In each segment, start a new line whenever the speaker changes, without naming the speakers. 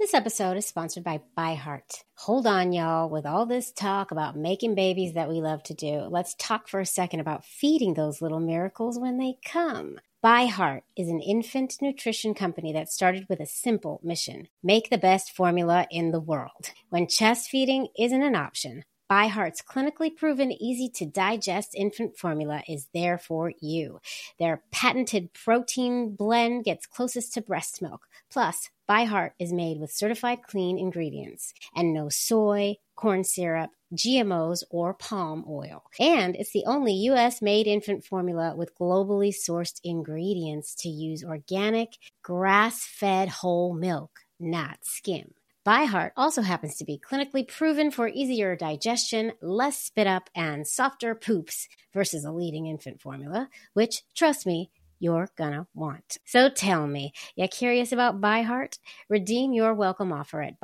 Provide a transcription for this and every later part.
This episode is sponsored by ByHeart. Hold on, y'all. With all this talk about making babies that we love to do, let's talk for a second about feeding those little miracles when they come. ByHeart is an infant nutrition company that started with a simple mission: make the best formula in the world. When chest feeding isn't an option, ByHeart's clinically proven, easy-to-digest infant formula is there for you. Their patented protein blend gets closest to breast milk. Plus, ByHeart is made with certified clean ingredients and no soy, corn syrup, GMOs, or palm oil. And it's the only U.S.-made infant formula with globally sourced ingredients to use organic, grass-fed whole milk, not skim. ByHeart also happens to be clinically proven for easier digestion, less spit up, and softer poops versus a leading infant formula, which, trust me, you're gonna want. So tell me, you curious about ByHeart? Redeem your welcome offer at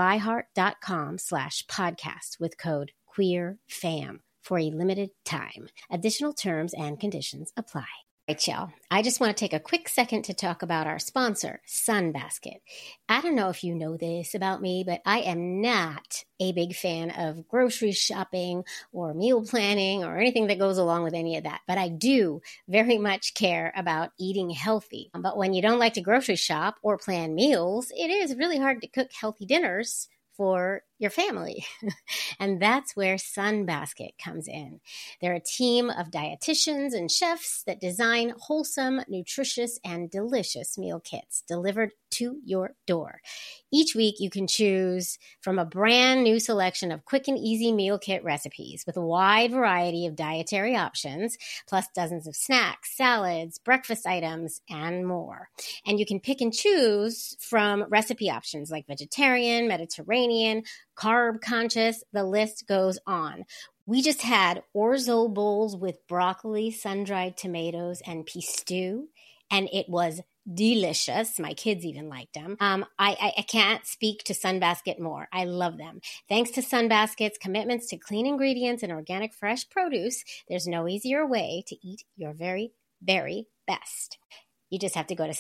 byheart.com/podcast with code QueerFam for a limited time. Additional terms and conditions apply. All right, y'all. I just want to take a quick second to talk about our sponsor, Sunbasket. I don't know if you know this about me, but I am not a big fan of grocery shopping or meal planning or anything that goes along with any of that. But I do very much care about eating healthy. But when you don't like to grocery shop or plan meals, it is really hard to cook healthy dinners for your family. And that's where Sunbasket comes in. They're a team of dietitians and chefs that design wholesome, nutritious, and delicious meal kits delivered to your door. Each week, you can choose from a brand new selection of quick and easy meal kit recipes with a wide variety of dietary options, plus dozens of snacks, salads, breakfast items, and more. And you can pick and choose from recipe options like vegetarian, Mediterranean, carb conscious, the list goes on. We just had orzo bowls with broccoli, sun-dried tomatoes, and pea stew, and it was delicious. My kids even liked them. I can't speak to Sunbasket more. I love them. Thanks to Sunbasket's commitments to clean ingredients and organic fresh produce, there's no easier way to eat your very, very best. You just have to go to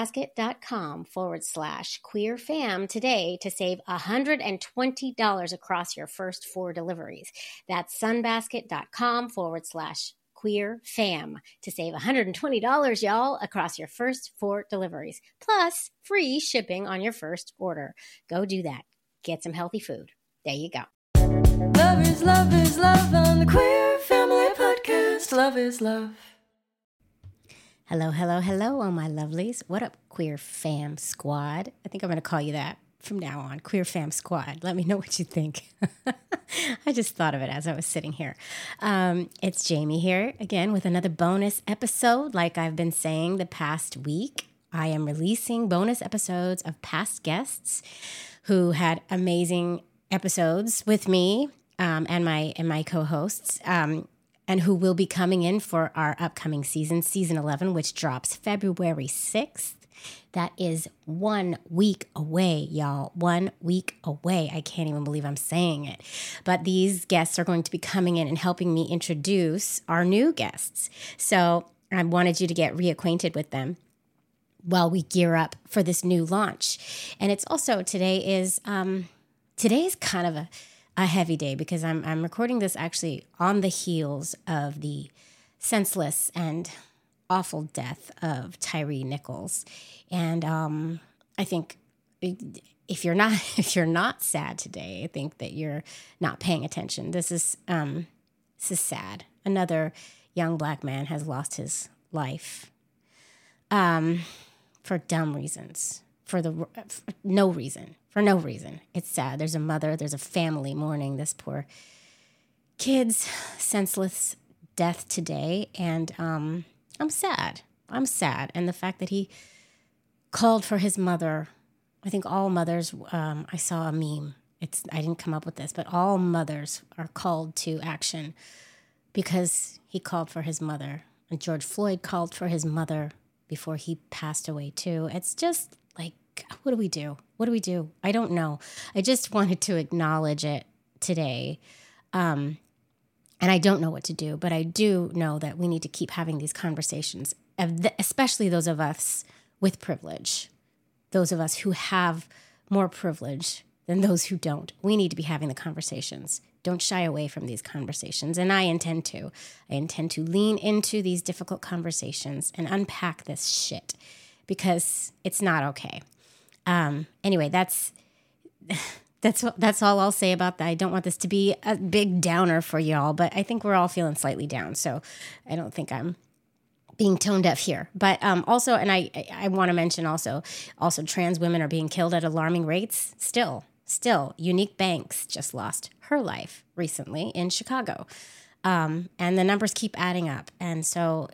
sunbasket.com/queerfam today to save $120 across your first 4 deliveries. That's sunbasket.com/queerfam to save $120, y'all, across your first 4 deliveries, plus free shipping on your first order. Go do that. Get some healthy food. There you go.
Love is love on the Queer Family Podcast. Love is love.
Hello, hello, hello, all my lovelies. What up, Queer Fam Squad? I think I'm going to call you that from now on, Queer Fam Squad. Let me know what you think. I just thought of it as I was sitting here. It's Jamie here again with another bonus episode. Like I've been saying the past week, I am releasing bonus episodes of past guests who had amazing episodes with me and my co-hosts. And who will be coming in for our upcoming season 11, which drops February 6th. That is 1 week away, y'all. 1 week away. I can't even believe I'm saying it. But these guests are going to be coming in and helping me introduce our new guests. So I wanted you to get reacquainted with them while we gear up for this new launch. And it's also, today is kind of a heavy day because I'm recording this actually on the heels of the senseless and awful death of Tyre Nichols. And I think if you're not sad today, I think that you're not paying attention. This is sad. Another young Black man has lost his life for dumb reasons. For no reason. It's sad. There's a mother, there's a family mourning this poor kid's senseless death today. And I'm sad. And the fact that he called for his mother, I think all mothers, I saw a meme. I didn't come up with this, but all mothers are called to action because he called for his mother. And George Floyd called for his mother before he passed away too. It's just like, what do we do? I don't know. I just wanted to acknowledge it today. And I don't know what to do, but I do know that we need to keep having these conversations, especially those of us with privilege, those of us who have more privilege than those who don't. We need to be having the conversations. Don't shy away from these conversations. And I intend to. I intend to lean into these difficult conversations and unpack this shit because it's not okay. Anyway, that's all I'll say about that. I don't want this to be a big downer for y'all, but I think we're all feeling slightly down. So I don't think I'm being tone deaf here. But also, and I want to mention also trans women are being killed at alarming rates still. Unique Banks just lost her life recently in Chicago. And the numbers keep adding up. And so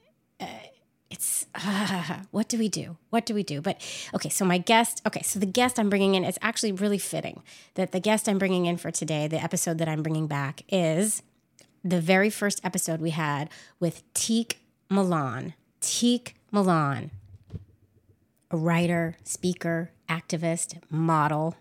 it's, what do we do? But okay, so the guest I'm bringing in, it's actually really fitting that the guest I'm bringing in for today, the episode that I'm bringing back, is the very first episode we had with Teek Milan. Teek Milan, a writer, speaker, activist, model.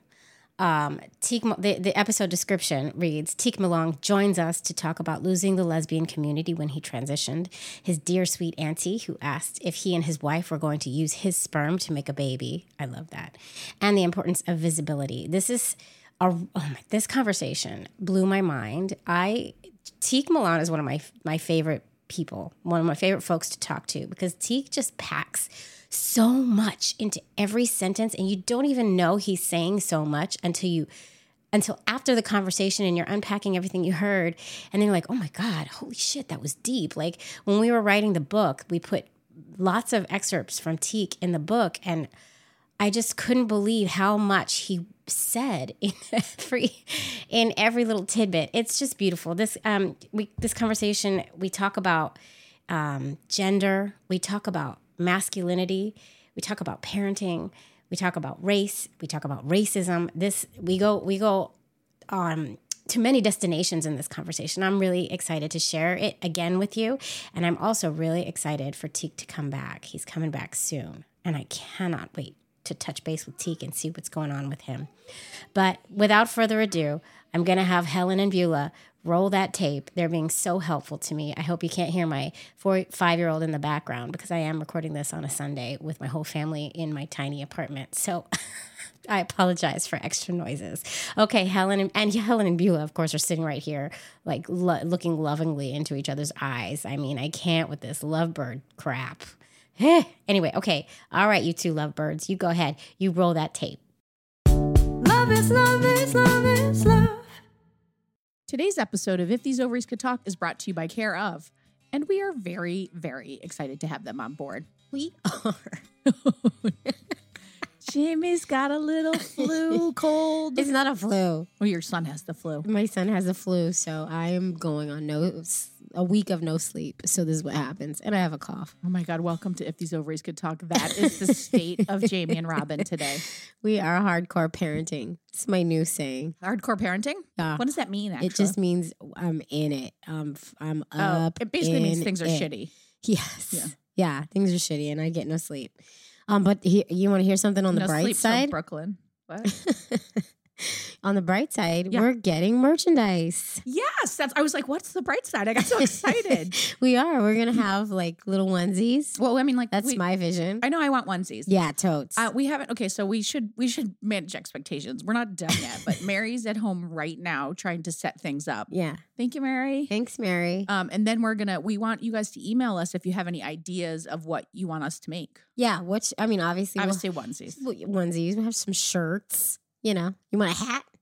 The episode description reads, Teek Milan joins us to talk about losing the lesbian community when he transitioned, his dear sweet auntie who asked if he and his wife were going to use his sperm to make a baby. I love that. And the importance of visibility. This conversation blew my mind. Teek Milan is one of my favorite people, one of my favorite folks to talk to, because Teek just packs so much into every sentence, and you don't even know he's saying so much until after the conversation and you're unpacking everything you heard, and then you're like, oh my God, holy shit, that was deep. Like when we were writing the book, we put lots of excerpts from Teek in the book, and I just couldn't believe how much he said in every little tidbit. It's just beautiful. This conversation, we talk about gender, we talk about masculinity, we talk about parenting, we talk about race, we talk about racism. We go to many destinations in this conversation. I'm really excited to share it again with you, and I'm also really excited for Teek to come back. He's coming back soon, and I cannot wait to touch base with Teek and see what's going on with him. But without further ado, I'm going to have Helen and Beulah roll that tape. They're being so helpful to me. I hope you can't hear my 5-year-old in the background because I am recording this on a Sunday with my whole family in my tiny apartment. So I apologize for extra noises. Okay, Helen and Beulah, of course, are sitting right here, like looking lovingly into each other's eyes. I mean, I can't with this lovebird crap. Anyway, okay. All right, you two lovebirds, you go ahead. You roll that tape.
Love is love is love is love.
Today's episode of If These Ovaries Could Talk is brought to you by Care Of, and we are very, very excited to have them on board.
We are.
Jamie's got a little flu cold.
It's not a flu.
Well, your son has the flu.
My son has the flu, so I am going on a week of no sleep. So this is what happens. And I have a cough.
Oh my God, welcome to If These Ovaries Could Talk. That is the state of Jamie and Robin today.
We are hardcore parenting. It's my new saying.
Hardcore parenting?
Yeah.
What does that mean, actually?
It just means I'm in it. I'm up.
It basically means things are shitty.
Yes. Yeah, things are shitty and I get no sleep. But you want to hear something on the bright side?
Brooklyn. What?
On the bright side, we're getting merchandise.
Yes, I was like, what's the bright side? I got so excited.
We are. We're going to have like little onesies.
Well, I mean, like
that's my vision.
I know I want onesies.
Yeah, totes.
We haven't. Okay, so we should manage expectations. We're not done yet, but Mary's at home right now trying to set things up.
Yeah.
Thank you, Mary.
Thanks, Mary.
And then we want you guys to email us if you have any ideas of what you want us to make.
Yeah, obviously.
Onesies.
Onesies. We have some shirts. You know, you want a hat?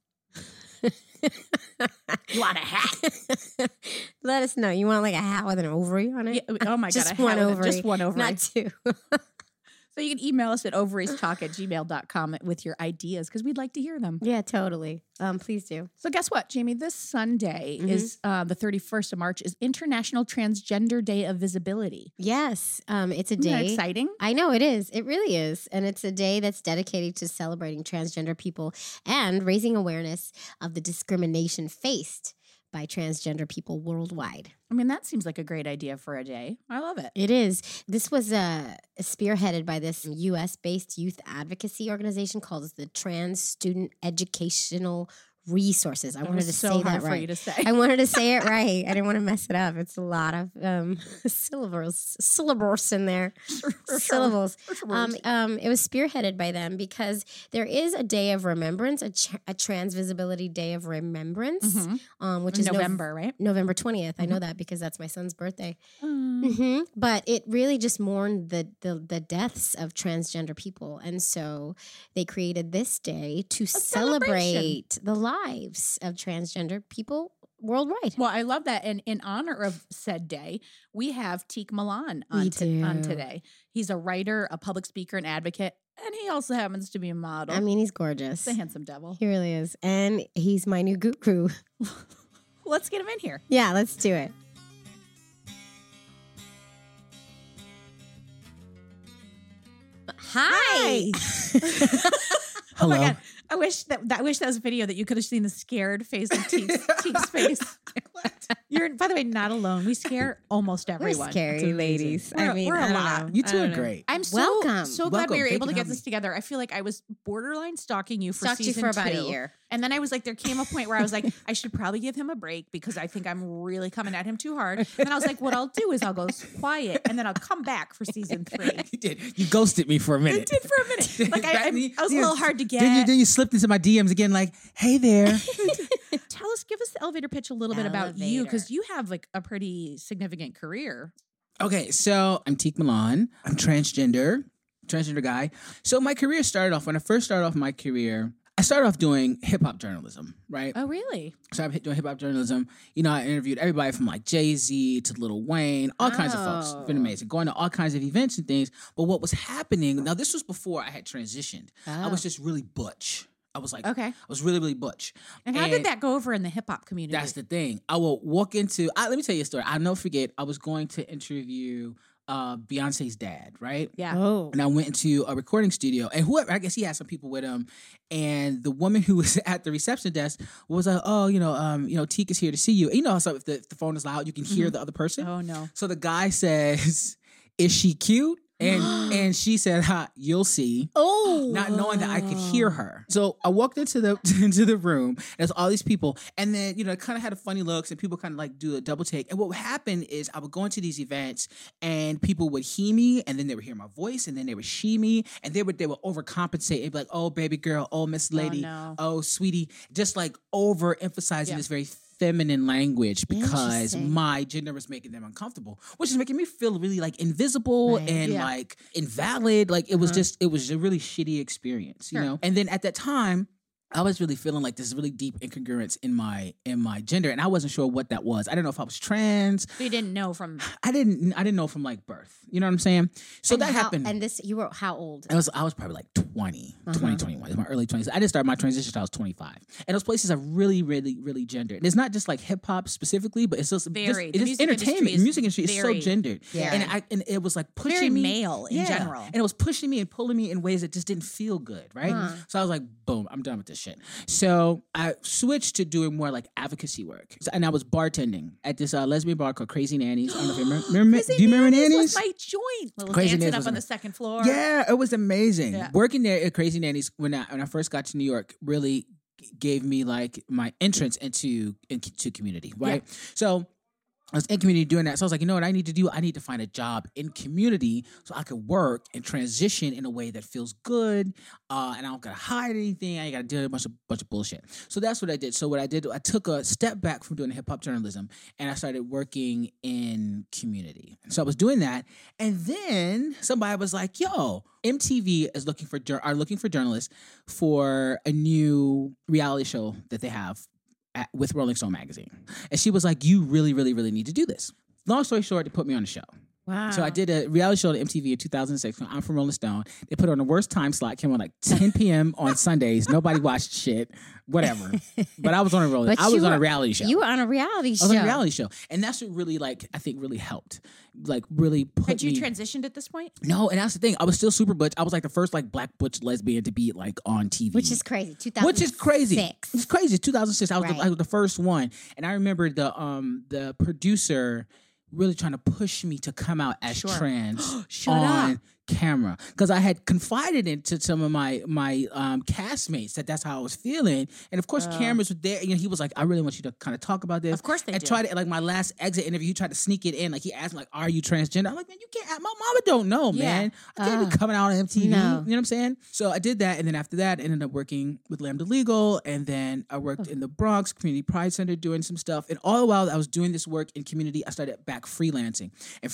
You want a hat?
Let us know. You want like a hat with an ovary on it?
Yeah, oh my
just
God.
One ovary.
Just one ovary.
Not two.
So you can email us at ovariestalk@gmail.com with your ideas because we'd like to hear them.
Yeah, totally. Please do.
So guess what, Jamie? This Sunday is the 31st of March is International Transgender Day of Visibility.
Yes. It's a day.
Isn't that exciting?
I know it is. It really is. And it's a day that's dedicated to celebrating transgender people and raising awareness of the discrimination faced by transgender people worldwide.
I mean, that seems like a great idea for a day. I love it.
It is. This was spearheaded by this U.S.-based youth advocacy organization called the Trans Student Educational resources. I wanted to
so
say
hard
that
for
right.
you to say.
I wanted to say it right. I didn't want to mess it up. It's a lot of syllables in there. Syllables. It was spearheaded by them because there is a day of remembrance, a Transvisibility Day of Remembrance, which is
November, right?
November 20th. I know that because that's my son's birthday. But it really just mourned the deaths of transgender people. And so they created this day to celebrate the lives of transgender people worldwide.
Well, I love that. And in honor of said day, we have Teek Milan on today. He's a writer, a public speaker, and advocate. And he also happens to be a model.
I mean, he's gorgeous.
He's a handsome devil.
He really is. And he's my new guru.
Let's get him in here.
Yeah, let's do it. Hi.
Oh my God. I wish that was a video that you could have seen the scared face of Teek's face. You're, by the way, not alone. We scare almost everyone.
We're scary ladies.
We're a lot.
You two are great.
I'm so glad
Welcome.
we were able to
Thank you
get
for
this together. I feel like I was borderline stalking you for
Stalked you
season
for about
2.
a year.
And then I was like, there came a point where I was like, I should probably give him a break because I think I'm really coming at him too hard. And I was like, what I'll do is I'll go quiet and then I'll come back for season 3.
You did. You ghosted me for a minute.
I did for a minute. Like I was a little hard to get.
Then you slipped into my DMs again, like, "Hey there."
Give us the elevator pitch a little bit about you because you have like a pretty significant career.
Okay, so I'm Teek Milan. I'm transgender guy. So my career started off when I first started off my career. I started off doing hip hop journalism, right?
Oh, really?
So I'm doing hip hop journalism. You know, I interviewed everybody from like Jay-Z to Lil Wayne, all kinds of folks. It's been amazing. Going to all kinds of events and things. But what was happening, now this was before I had transitioned. I was just really butch. I was like, I was really, really butch.
And how did that go over in the hip hop community?
That's the thing. I will walk into, let me tell you a story. I'll never forget, I was going to interview Beyonce's dad, right?
Yeah.
Oh.
And I went into a recording studio, and whoever, I guess he had some people with him, and the woman who was at the reception desk was like, Teek is here to see you. And you know, so if the phone is loud, you can hear the other person.
Oh, no.
So the guy says, "Is she cute?" And she said, "You'll see."
Oh,
not knowing that I could hear her. So I walked into the room. There's all these people, and then it kind of had a funny looks, and people kind of like do a double take. And what would happen is I would go into these events, and people would hear me, and then they would hear my voice, and then they would she me, and they would overcompensate. It'd be like, "Oh, baby girl, oh, Miss Lady, oh, sweetie," just like overemphasizing this very feminine language because my gender was making them uncomfortable, which is making me feel really like invisible and like invalid. Like it was a really shitty experience, you know? And then at that time, I was really feeling like this really deep incongruence in my gender, and I wasn't sure what that was. I didn't know if I was trans.
So you didn't know from
I didn't know from like birth. You know what I'm saying? So that happened.
And this, you were how old?
I was probably like 20, 21. It was my early 20s. I didn't start my transition until I was 25. And those places are really, really, really gendered. And it's not just like hip hop specifically, but it's just
very.
It's entertainment. The music industry is so gendered.
Yeah.
And it was like pushing
very
me.
male in general.
And it was pushing me and pulling me in ways that just didn't feel good, right? So I was like, boom, I'm done with this shit. So I switched to doing more like advocacy work. And I was bartending at this lesbian bar called Crazy Nannies. I don't know if you remember. Do you remember Nannies?
Was my joint. Little
Crazy
dancing
Nannies
up on the second floor.
Yeah, it was amazing.
Yeah.
Working there at Crazy Nannies when I first got to New York really gave me like my entrance into community, right? Yeah. So I was in community doing that. So I was like, you know what I need to do? I need to find a job in community so I could work and transition in a way that feels good. And I don't got to hide anything. I ain't got to deal with a bunch of bullshit. So that's what I did. So what I did, I took a step back from doing hip hop journalism and I started working in community. So I was doing that. And then somebody was like, yo, MTV is looking for journalists for a new reality show that they have with Rolling Stone magazine. And she was like, you really, really, really need to do this. Long story short, they put me on the show.
Wow.
So I did a reality show on MTV in 2006. I'm from Rolling Stone. They put it on the worst time slot. Came on like 10 p.m. on Sundays. Nobody watched shit. Whatever. But I was on a reality show.
You were on a reality show.
I was on a reality show. And that's what really I think really helped. Like really put
Had you transitioned at this point?
No, and that's the thing. I was still super butch. I was like the first like black butch lesbian to be like on TV.
Which is crazy. 2006.
Which is crazy. It's crazy. 2006. I was the first one. And I remember the producer really trying to push me to come out as trans on camera, because I had confided into some of my castmates that's how I was feeling, and of course cameras were there. You know, he was like, I really want you to kind of talk about this.
Of course they
and
do.
tried it, like my last exit interview, he tried to sneak it in. Like he asked me, like, are you transgender? I'm like, man, you can't. My mama don't know, man. I can't be coming out on MTV.
No.
You know what I'm saying? So I did that, and then after that, I ended up working with Lambda Legal, and then I worked in the Bronx Community Pride Center doing some stuff. And all the while I was doing this work in community, I started back freelancing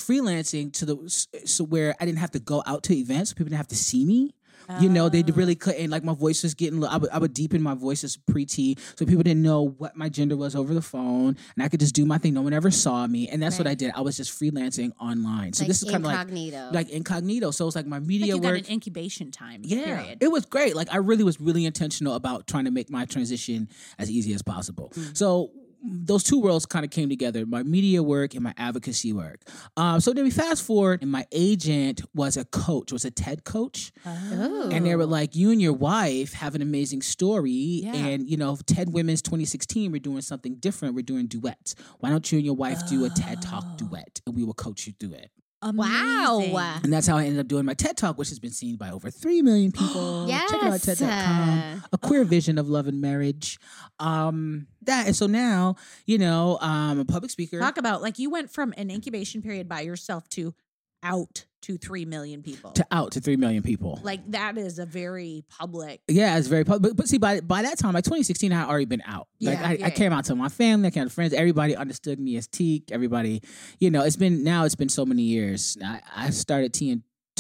so where I didn't have to go out to events, so people didn't have to see me. You know, they really couldn't, like my voice was getting, I would deepen my voice as pre-T, so people didn't know what my gender was over the phone, and I could just do my thing. No one ever saw me, and that's what I did. I was just freelancing online. So
like
this is kind of like incognito. So it's like my media
you
work.
got an incubation time.
Yeah,
Period.
it was great. Like I really was really intentional about trying to make my transition as easy as possible. So those two worlds kind of came together, my media work and my advocacy work. So then we fast forward, and my agent was a TED coach.
Oh.
And they were like, you and your wife have an amazing story.
Yeah.
And, you know, TED Women's 2016, we're doing something different. We're doing duets. Why don't you and your wife do a TED Talk duet? And we will coach you through it.
Amazing.
Wow.
And that's how I ended up doing my TED Talk, which has been seen by over 3 million people.
Yes.
Check it out, TED.com. A queer vision of love and marriage. And so now, you know, I'm a public speaker.
Talk about, like, you went from an incubation period by yourself to out to 3 million people.
To 3 million people.
Like, that is a very public.
Yeah, it's very public. But see, by that time, like 2016, I had already been out. Like I came out to my family, I came out to friends. Everybody understood me as Teak. Everybody, you know, it's been so many years. I started T in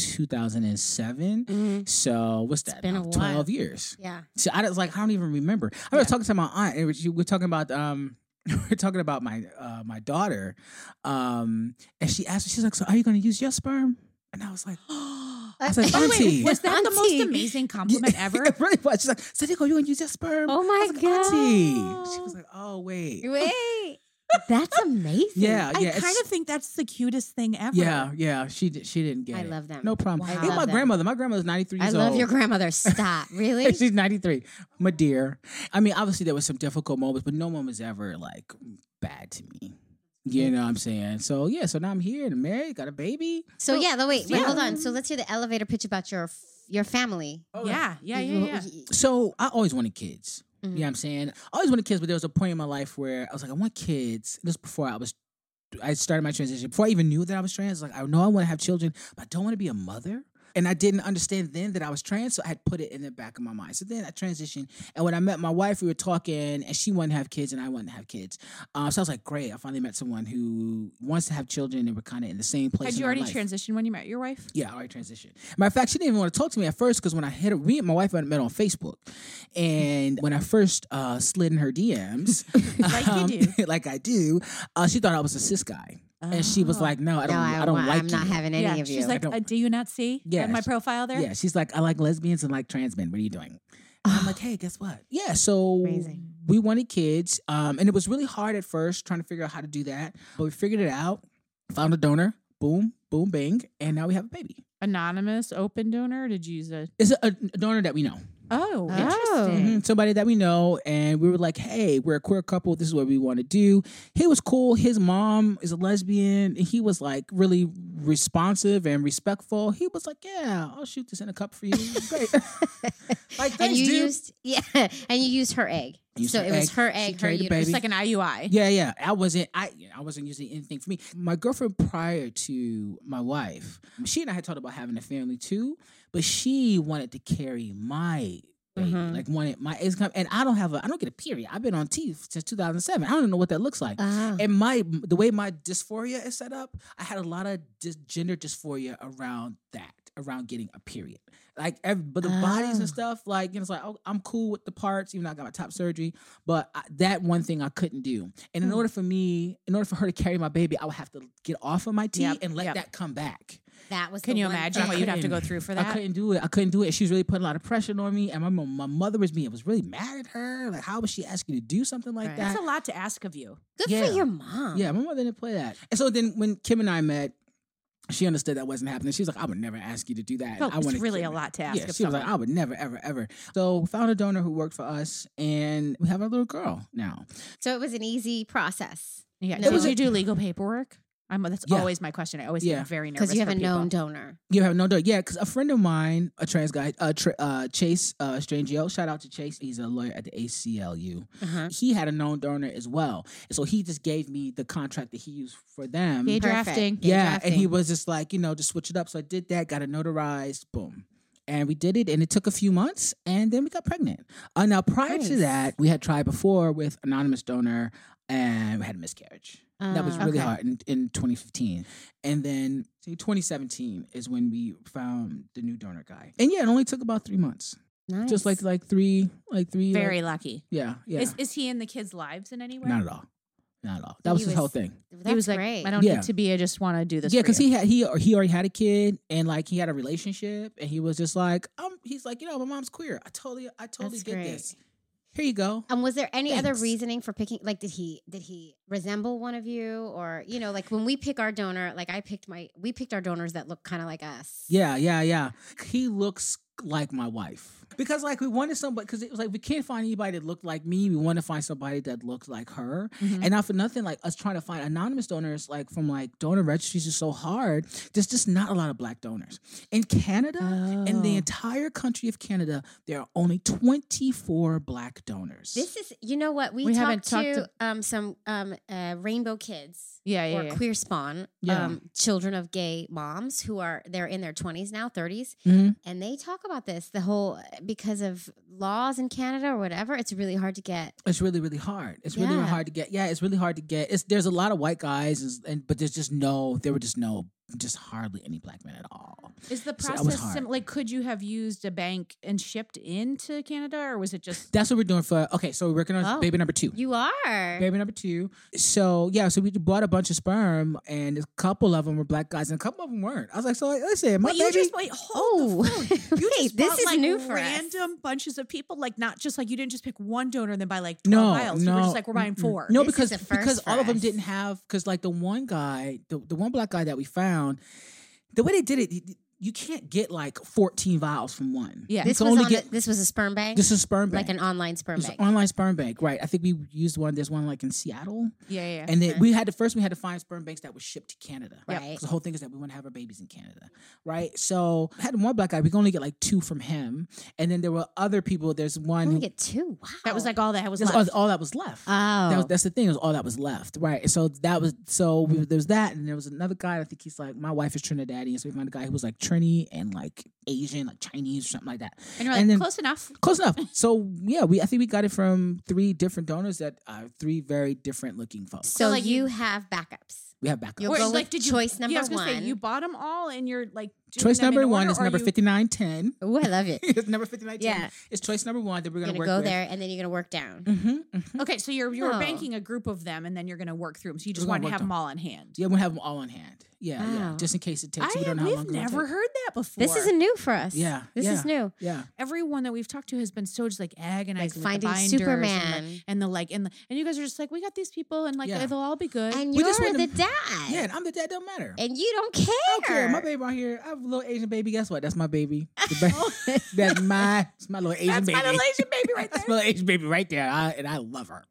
2007. So what's that?
been a
now?
while.
12 years.
Yeah.
So I don't even remember. I was talking to my aunt, and we're talking about we're talking about my daughter, and she asked me, she's like, so are you going to use your sperm? And I was like, Auntie.
Was that the most amazing compliment ever?
It really was. She's like, Sadiq, you going to use your sperm?
Oh
I
my
was like,
God.
Auntie. She was like, oh, wait.
Wait. That's amazing.
Yeah,
I
yeah.
kind of think that's the cutest thing ever.
Yeah. She didn't get it.
I love them.
No problem.
Wow.
Even
I love
my
them.
grandmother's 93
I
years
love
old.
your grandmother. Stop. Really?
She's 93. My dear. I mean, obviously there was some difficult moments, but no one was ever like bad to me. You know what I'm saying? So yeah, so now I'm here and married, got a baby.
So wait, hold on. So let's hear the elevator pitch about your family.
Yeah.
So I always wanted kids. You know what I'm saying? I always wanted kids, but there was a point in my life where I was like, I want kids. This before I started my transition. Before I even knew that I was trans, like, I know I want to have children, but I don't want to be a mother. And I didn't understand then that I was trans, so I had put it in the back of my mind. So then I transitioned, and when I met my wife, we were talking, and she wanted to have kids, and I wanted to have kids. So I was like, great, I finally met someone who wants to have children, and we're kind of in the same place.
Had you already transitioned when you met your wife?
Yeah, I already transitioned. Matter of fact, she didn't even want to talk to me at first, because when I hit her, me and my wife had met on Facebook. And when I first slid in her DMs, like I do, she thought I was a cis guy. And she was like, no, I don't like
I'm not having any of you.
She's like, do you not see my profile there?
Yeah, she's like, I like lesbians and like trans men. What are you doing? And I'm like, hey, guess what? Yeah, so
Amazing.
We wanted kids. And it was really hard at first trying to figure out how to do that. But we figured it out, found a donor, boom, boom, bang, and now we have a baby.
Anonymous open donor? Or did you use a...
It's a donor that we know.
Oh, interesting.
Somebody that we know, and we were like, hey, we're a queer couple, this is what we want to do. He was cool. His mom is a lesbian, and he was like really responsive and respectful. He was like, yeah, I'll shoot this in a cup for you. Great. Like, thanks,
and you
dude.
used her egg. So it was her egg, her uterus.
It's like an IUI.
Yeah. I wasn't using anything for me. My girlfriend prior to my wife, she and I had talked about having a family too, but she wanted to carry my baby, like wanted my eggs come, and I don't get a period. I've been on T since 2007. I don't even know what that looks like. And the way my dysphoria is set up, I had a lot of gender dysphoria around getting a period. Like, but the bodies and stuff, like, it's like, oh, I'm cool with the parts, even though I got my top surgery. But that one thing I couldn't do. And in order for her to carry my baby, I would have to get off of my T and let that come back.
That was.
Can you imagine what you'd have to go through for that?
I couldn't do it. She was really putting a lot of pressure on me, and my mother was really mad at her. Like, how would she ask you to do something like that?
That's a lot to ask of you.
Good for your mom.
Yeah, my mother didn't play that. And so then when Kim and I met, she understood that wasn't happening. She was like, I would never ask you to do that.
It's really a lot to ask of
she
someone.
was like, I would never, ever, ever. So we found a donor who worked for us, and we have our little girl now.
So it was an easy process.
Yeah.
No.
Did you do legal paperwork That's
Yeah.
always my question. I always
Yeah.
get very nervous
Because you have
for
a known
people.
donor.
You have no doubt. Yeah, because a friend of mine, a trans guy, Chase Strangio, shout out to Chase. He's a lawyer at the ACLU.
Uh-huh.
He had a known donor as well. And so he just gave me the contract that he used for them.
Gay
Perfect.
drafting.
Gay
Yeah,
drafting.
and he was just like, just switch it up. So I did that, got it notarized, boom. And we did it, and it took a few months, and then we got pregnant. Now, prior to
Nice.
that, we had tried before with anonymous donor, and we had a miscarriage. That was really
okay.
hard in 2015. And then 2017 is when we found the new donor guy. And yeah, it only took about 3 months.
Nice.
Just like three.
Very lucky.
Yeah.
Is he in the kids' lives in any way?
Not at all. Not at all. That was
He
his
was-
whole thing.
That's
He was like,
great.
I don't
Yeah.
need to be. I just want to do this.
Yeah,
for
because
you.
he already had a kid, and like he had a relationship, and he was just like, he's like, my mom's queer. I totally
That's
get
great.
this. Here you go.
Was there any other
Thanks.
reasoning for picking? Like, did he resemble one of you, or like when we pick our donor? Like, we picked our donors that look kind of like us.
Yeah. He looks like my wife. Because like we wanted somebody, because it was like we can't find anybody that looked like me. We want to find somebody that looked like her.
Mhm.
And not for nothing, like us trying to find anonymous donors, like from like donor registries is so hard. There's just not a lot of black donors. In Canada, in the
Oh.
entire country of Canada, there are only 24 black donors.
This is, you know what? We
haven't
talked to some rainbow kids.
Yeah,
or
yeah.
queer spawn,
Yeah.
children of gay moms they're in their 20s now, 30s,
Mhm.
and they talk about this. The whole, because of laws in Canada or whatever, it's really hard to get.
It's really, really hard. It's really, really
Yeah.
hard to get. Yeah, it's really hard to get. There's a lot of white guys, but there were just hardly any black men at all.
Is the
So that was
process
hard.
like? Could you have used a bank and shipped into Canada, or was it just?
That's what we're doing for. Okay, so we're working on
Oh.
baby number 2.
You are.
Baby number 2. So yeah, so we bought a bunch of sperm, and a couple of them were black guys, and a couple of them weren't. I was like, so listen, my
Wait,
baby.
hold the phone. You
Wait,
just
this
bought,
is
like,
new for us.
random bunches of people, like not just like you didn't just pick one donor and then buy like 12
No,
vials. You were just like, we're buying 4.
No,
This is
because
a first for
all of them
us.
didn't have, because like the one guy, the one black guy that we found, the way they did it, you can't get like 14 vials from one.
Yeah.
You
This
can
was
only
this was a sperm bank,
this is sperm bank.
like an online sperm
It's
bank.
an online sperm bank, right? I think we used one. There's one like in Seattle,
Yeah.
and then
Okay.
we had to find sperm banks that were shipped to Canada.
Right.
'Cause the whole thing is that we want to have our babies in Canada, right? So I had one black guy. We could only get like 2 from him, and then there were other people. There's one.
Only
who-
get 2. Wow.
That was like all that was
That's
left.
all that was left.
Oh.
That's the thing. It was all that was left, right? And so there was that, and there was another guy. I think he's like, my wife is Trinidadian, so we found a guy who was like Trini and like Asian, like Chinese or something like that.
and you're like,
and then-
close enough.
Close enough. So yeah, I think we got it from 3 different donors that are 3 very different looking folks.
So
like
you
you-
have backups.
We have backup.
You'll
Or,
go
like,
with
did you
choice number
I was gonna say,
1.
you bought them all, and you're like doing
Choice
them in
number 1
order,
is
or
number
you-
5910.
Oh, I love it.
It's number 5910.
Yeah.
It's choice number 1 that we're
You're
gonna
gonna
work
go
with.
there, and then you're gonna work down.
Mm-hmm.
Okay, so you're
Oh.
banking a group of them, and then you're going to work through them. So you just
We're
want
gonna
to have
work
them all on hand.
Yeah, we'll have them all on hand. Yeah, yeah.
Wow.
Just in case it takes. We don't know how long
We've
it's gonna
never
take.
heard that before.
This isn't new for us.
Yeah,
This is
yeah.
new.
Yeah.
Everyone that we've talked to has been so just like agonizing
Like
with the
finding
binders
Superman.
and the like, and you guys are just like, we got these people, and like
Yeah.
they'll all be good.
And
We
you're
just want
the
them-
dad.
Yeah, and I'm the dad. Don't matter.
And you don't care.
I don't care. My baby right here. I have a little Asian baby. Guess what? That's my baby. That's my little Asian
That's
baby.
my little Asian baby right
That's
there.
my little Asian baby right there. And I love her.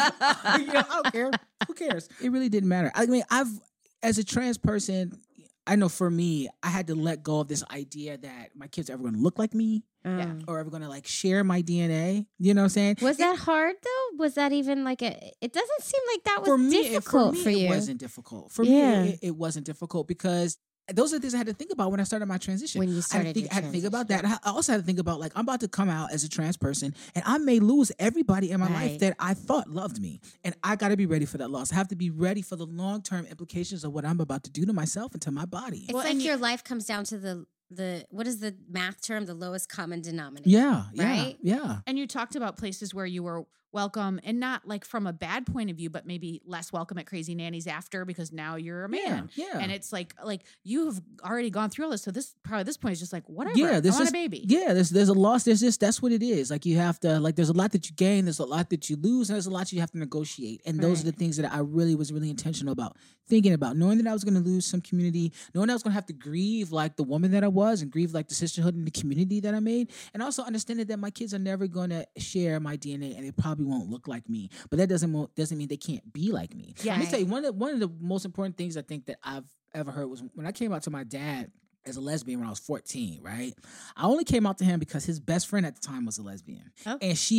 I don't care. Who cares? It really didn't matter. I mean, as a trans person, I know for me, I had to let go of this idea that my kids are ever going to look like me
Yeah.
or ever going to like share my DNA. You know what I'm saying?
Was that hard though? Was that even like it doesn't seem like that was
for me,
difficult for you.
it wasn't difficult. For
Yeah.
me, it wasn't difficult because those are the things I had to think about when I started my transition.
When you
I
started your
had to think about that.
transition.
And I also had to think about like I'm about to come out as a trans person, and I may lose everybody in my life
Right.
that I thought loved me, and I got to be ready for that loss. I have to be ready for the long term implications of what I'm about to do to myself and to my body.
It's
Well,
like
and
your life comes down to the what is the math term? The lowest common denominator.
Yeah,
Right?
yeah.
And you talked about places where you were welcome, and not like from a bad point of view, but maybe less welcome at Crazy Nannies after because now you're a man.
Yeah.
And it's like you have already gone through all this. So this point is just like whatever.
Yeah,
I
there's
want
just,
a baby.
Yeah, there's a loss. That's what it is. Like you have to there's a lot that you gain, there's a lot that you lose, and there's a lot you have to negotiate. And those are the things that I really was intentional about thinking about, knowing that I was going to lose some community, knowing I was going to have to grieve like the woman that I was and grieve like the sisterhood and the community that I made. And also understanding that my kids are never going to share my DNA and they probably won't look like me. But that doesn't mean they can't be like me.
Yeah.
Let me tell you, one of the most important things I think that I've ever heard was when I came out to my dad as a lesbian when I was 14, right? I only came out to him because his best friend at the time was a lesbian.
Oh.
And she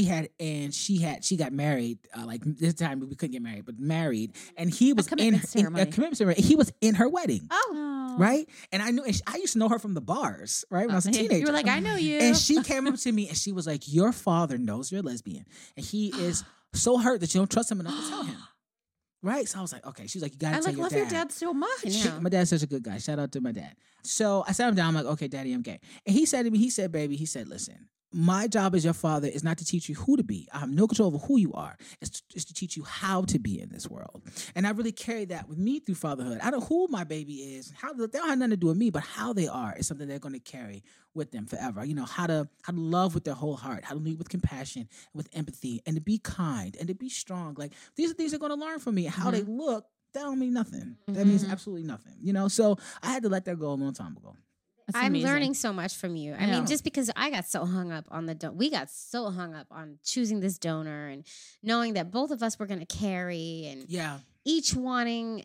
got married, like this time we couldn't get married, but married. And he was
A commitment ceremony.
He was in her wedding.
Oh.
Right? And I used to know her from the bars, right? When I was a teenager.
You were like, I know you.
And she came up to me and she was like, your father knows you're a lesbian. And he is so hurt that you don't trust him enough to tell him. Right? So I was like, okay. She's like, you got to tell your
love
dad.
your dad so much.
My dad's such a good guy. Shout out to my dad. So I sat him down. I'm like, okay, daddy, I'm gay. And he said to me, baby, listen, my job as your father is not to teach you who to be. I have no control over who you are. It's to teach you how to be in this world. And I really carry that with me through fatherhood. I don't know who my baby is. They don't have nothing to do with me, but how they are is something they're going to carry with them forever. You know, how to love with their whole heart, how to lead with compassion, with empathy, and to be kind and to be strong. Like, these are things they're going to learn from me. How they look, that don't mean nothing. That means absolutely nothing. You know, so I had to let that go a long time ago.
That's
I'm
amazing.
learning so much from you. I mean, just because I got so hung up on we got so hung up on choosing this donor and knowing that both of us were going to carry and each wanting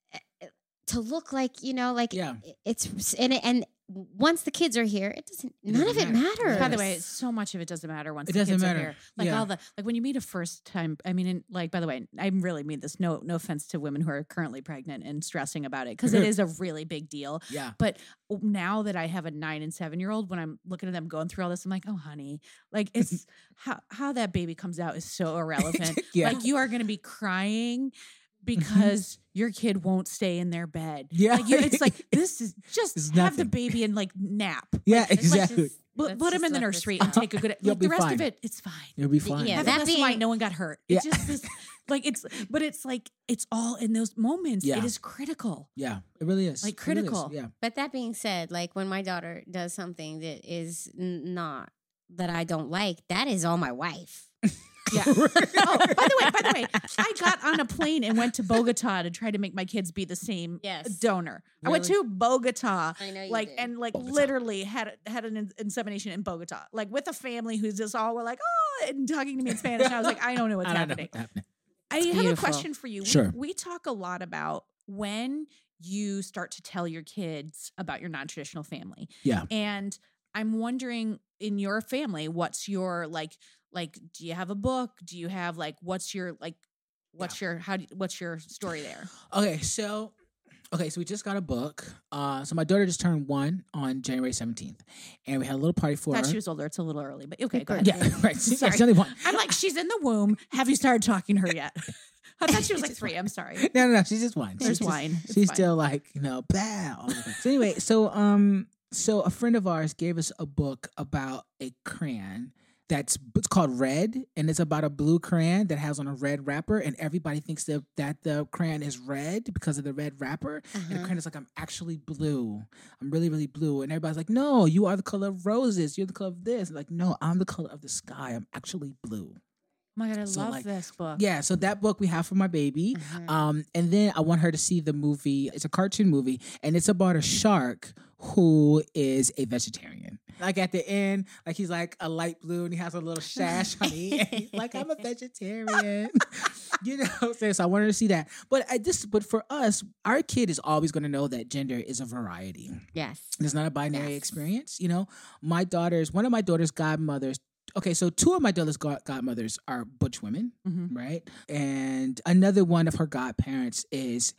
to look like, you know, like it's, and once the kids are here, it doesn't, none of it matters.
By the way, so much of it doesn't matter once
it
the
doesn't
kids
matter.
are here. Like all the, like when you meet a first time, I mean, and like, by the way, I really mean this, no offense to women who are currently pregnant and stressing about it, because it is a really big deal.
Yeah.
But now that I have a 9 and 7-year-old, when I'm looking at them going through all this, I'm like, oh, honey, like it's how that baby comes out is so irrelevant. Like you are going to be crying because your kid won't stay in their bed. Yeah. Like it's like, this is just have the baby and like nap.
Yeah,
like,
exactly.
Like, put him in the nursery and take a good, like the rest of it, it's fine.
You'll be fine.
Yeah,
that's why no one got hurt. It's just this, like, but it's like, it's all in those moments.
Yeah.
It is critical.
Yeah, it really is.
Like critical.
Really is. Yeah.
But that being said, like when my daughter does something that is not, that I don't like, that is all my wife.
Yeah. Oh, by the way, I got on a plane and went to Bogota to try to make my kids be the same donor. Really? I went to Bogota.
I know you
like
did.
And like
Bogota.
literally had an insemination in Bogota, like with a family who's just all were like, oh, and talking to me in Spanish. And I was like, I don't know what's happening. I have a question for you.
Sure.
We talk a lot about when you start to tell your kids about your non-traditional family.
Yeah.
And I'm wondering, in your family, what's your like, do you have a book? Do you have like, what's your story there?
Okay, so we just got a book. So my daughter just turned 1 on January 17th, and we had a little party for her.
She was older. It's a little early, but okay, go ahead.
Yeah, right.
Sorry.
She's only 1.
I'm like, she's in the womb. Have you started talking to her yet? I thought she was like 3. I'm sorry.
No. She's just 1.
There's wine.
She's still like, blah. All the so anyway, so a friend of ours gave us a book about a crayon. It's called Red, and it's about a blue crayon that has on a red wrapper, and everybody thinks that the crayon is red because of the red wrapper, and the crayon is like, I'm actually blue. I'm really, really blue. And everybody's like, no, you are the color of roses. You're the color of this. And like, no, I'm the color of the sky. I'm actually blue.
Oh my God, I love this book.
Yeah, so that book we have for my baby. And then I want her to see the movie. It's a cartoon movie, and it's about a shark who is a vegetarian. Like at the end, like he's like a light blue and he has a little sash on it. And he's like, I'm a vegetarian. So I wanted to see that. But for us, our kid is always going to know that gender is a variety.
Yes.
It's not a binary experience. One of my daughter's godmothers. Okay, so 2 of my daughter's godmothers are butch women, right? And another one of her godparents is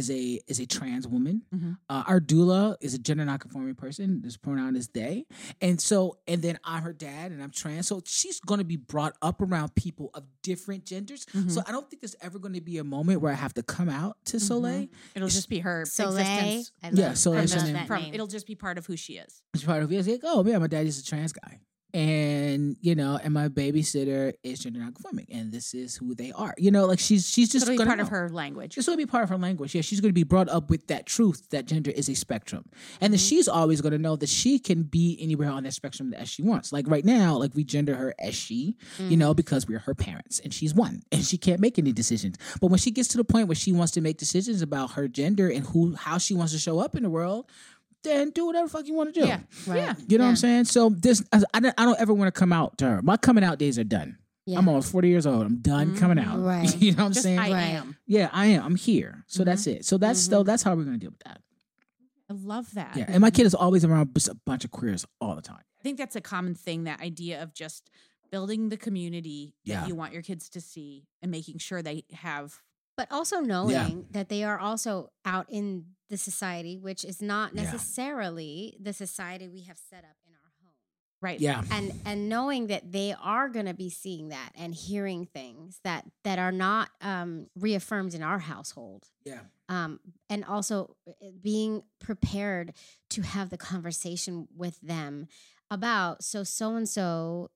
a trans woman. Our doula is a gender nonconforming person. His pronoun is they. And then I'm her dad and I'm trans. So she's going to be brought up around people of different genders. So I don't think there's ever going to be a moment where I have to come out to Soleil.
It'll just be her
Soleil.
existence.
Soleil.
It'll just be part of who she is.
It's part of it. It's like, oh, yeah, my daddy's a trans guy. And and my babysitter is gender nonconforming, and this is who they are. Like she's just
going to be part of her
It's
language.
going to be part of her language. Yeah, she's going to be brought up with that truth that gender is a spectrum, and then she's always going to know that she can be anywhere on that spectrum as she wants. Like right now, like we gender her as she, because we're her parents, and she's 1, and she can't make any decisions. But when she gets to the point where she wants to make decisions about her gender and how she wants to show up in the world, then do whatever the fuck you want to do.
Yeah. Yeah.
You know what I'm saying? So this, I don't ever want to come out to her. My coming out days are done.
Yeah.
I'm almost 40 years old. I'm done coming out.
Right.
You know what I'm
Just
saying?
I
Right.
am.
Yeah, I am. I'm here. So that's it. So that's that's how we're gonna deal with that.
I love that.
Yeah. And my kid is always around a bunch of queers all the time.
I think that's a common thing, that idea of just building the community that
Yeah.
you want your kids to see and making sure they have.
But also knowing that they are also out in the society, which is not
Yeah.
necessarily the society we have set up in our home.
Right.
Yeah.
And knowing that they are going to be seeing that and hearing things that are not reaffirmed in our household.
Yeah.
And also being prepared to have the conversation with them about, so-and-so,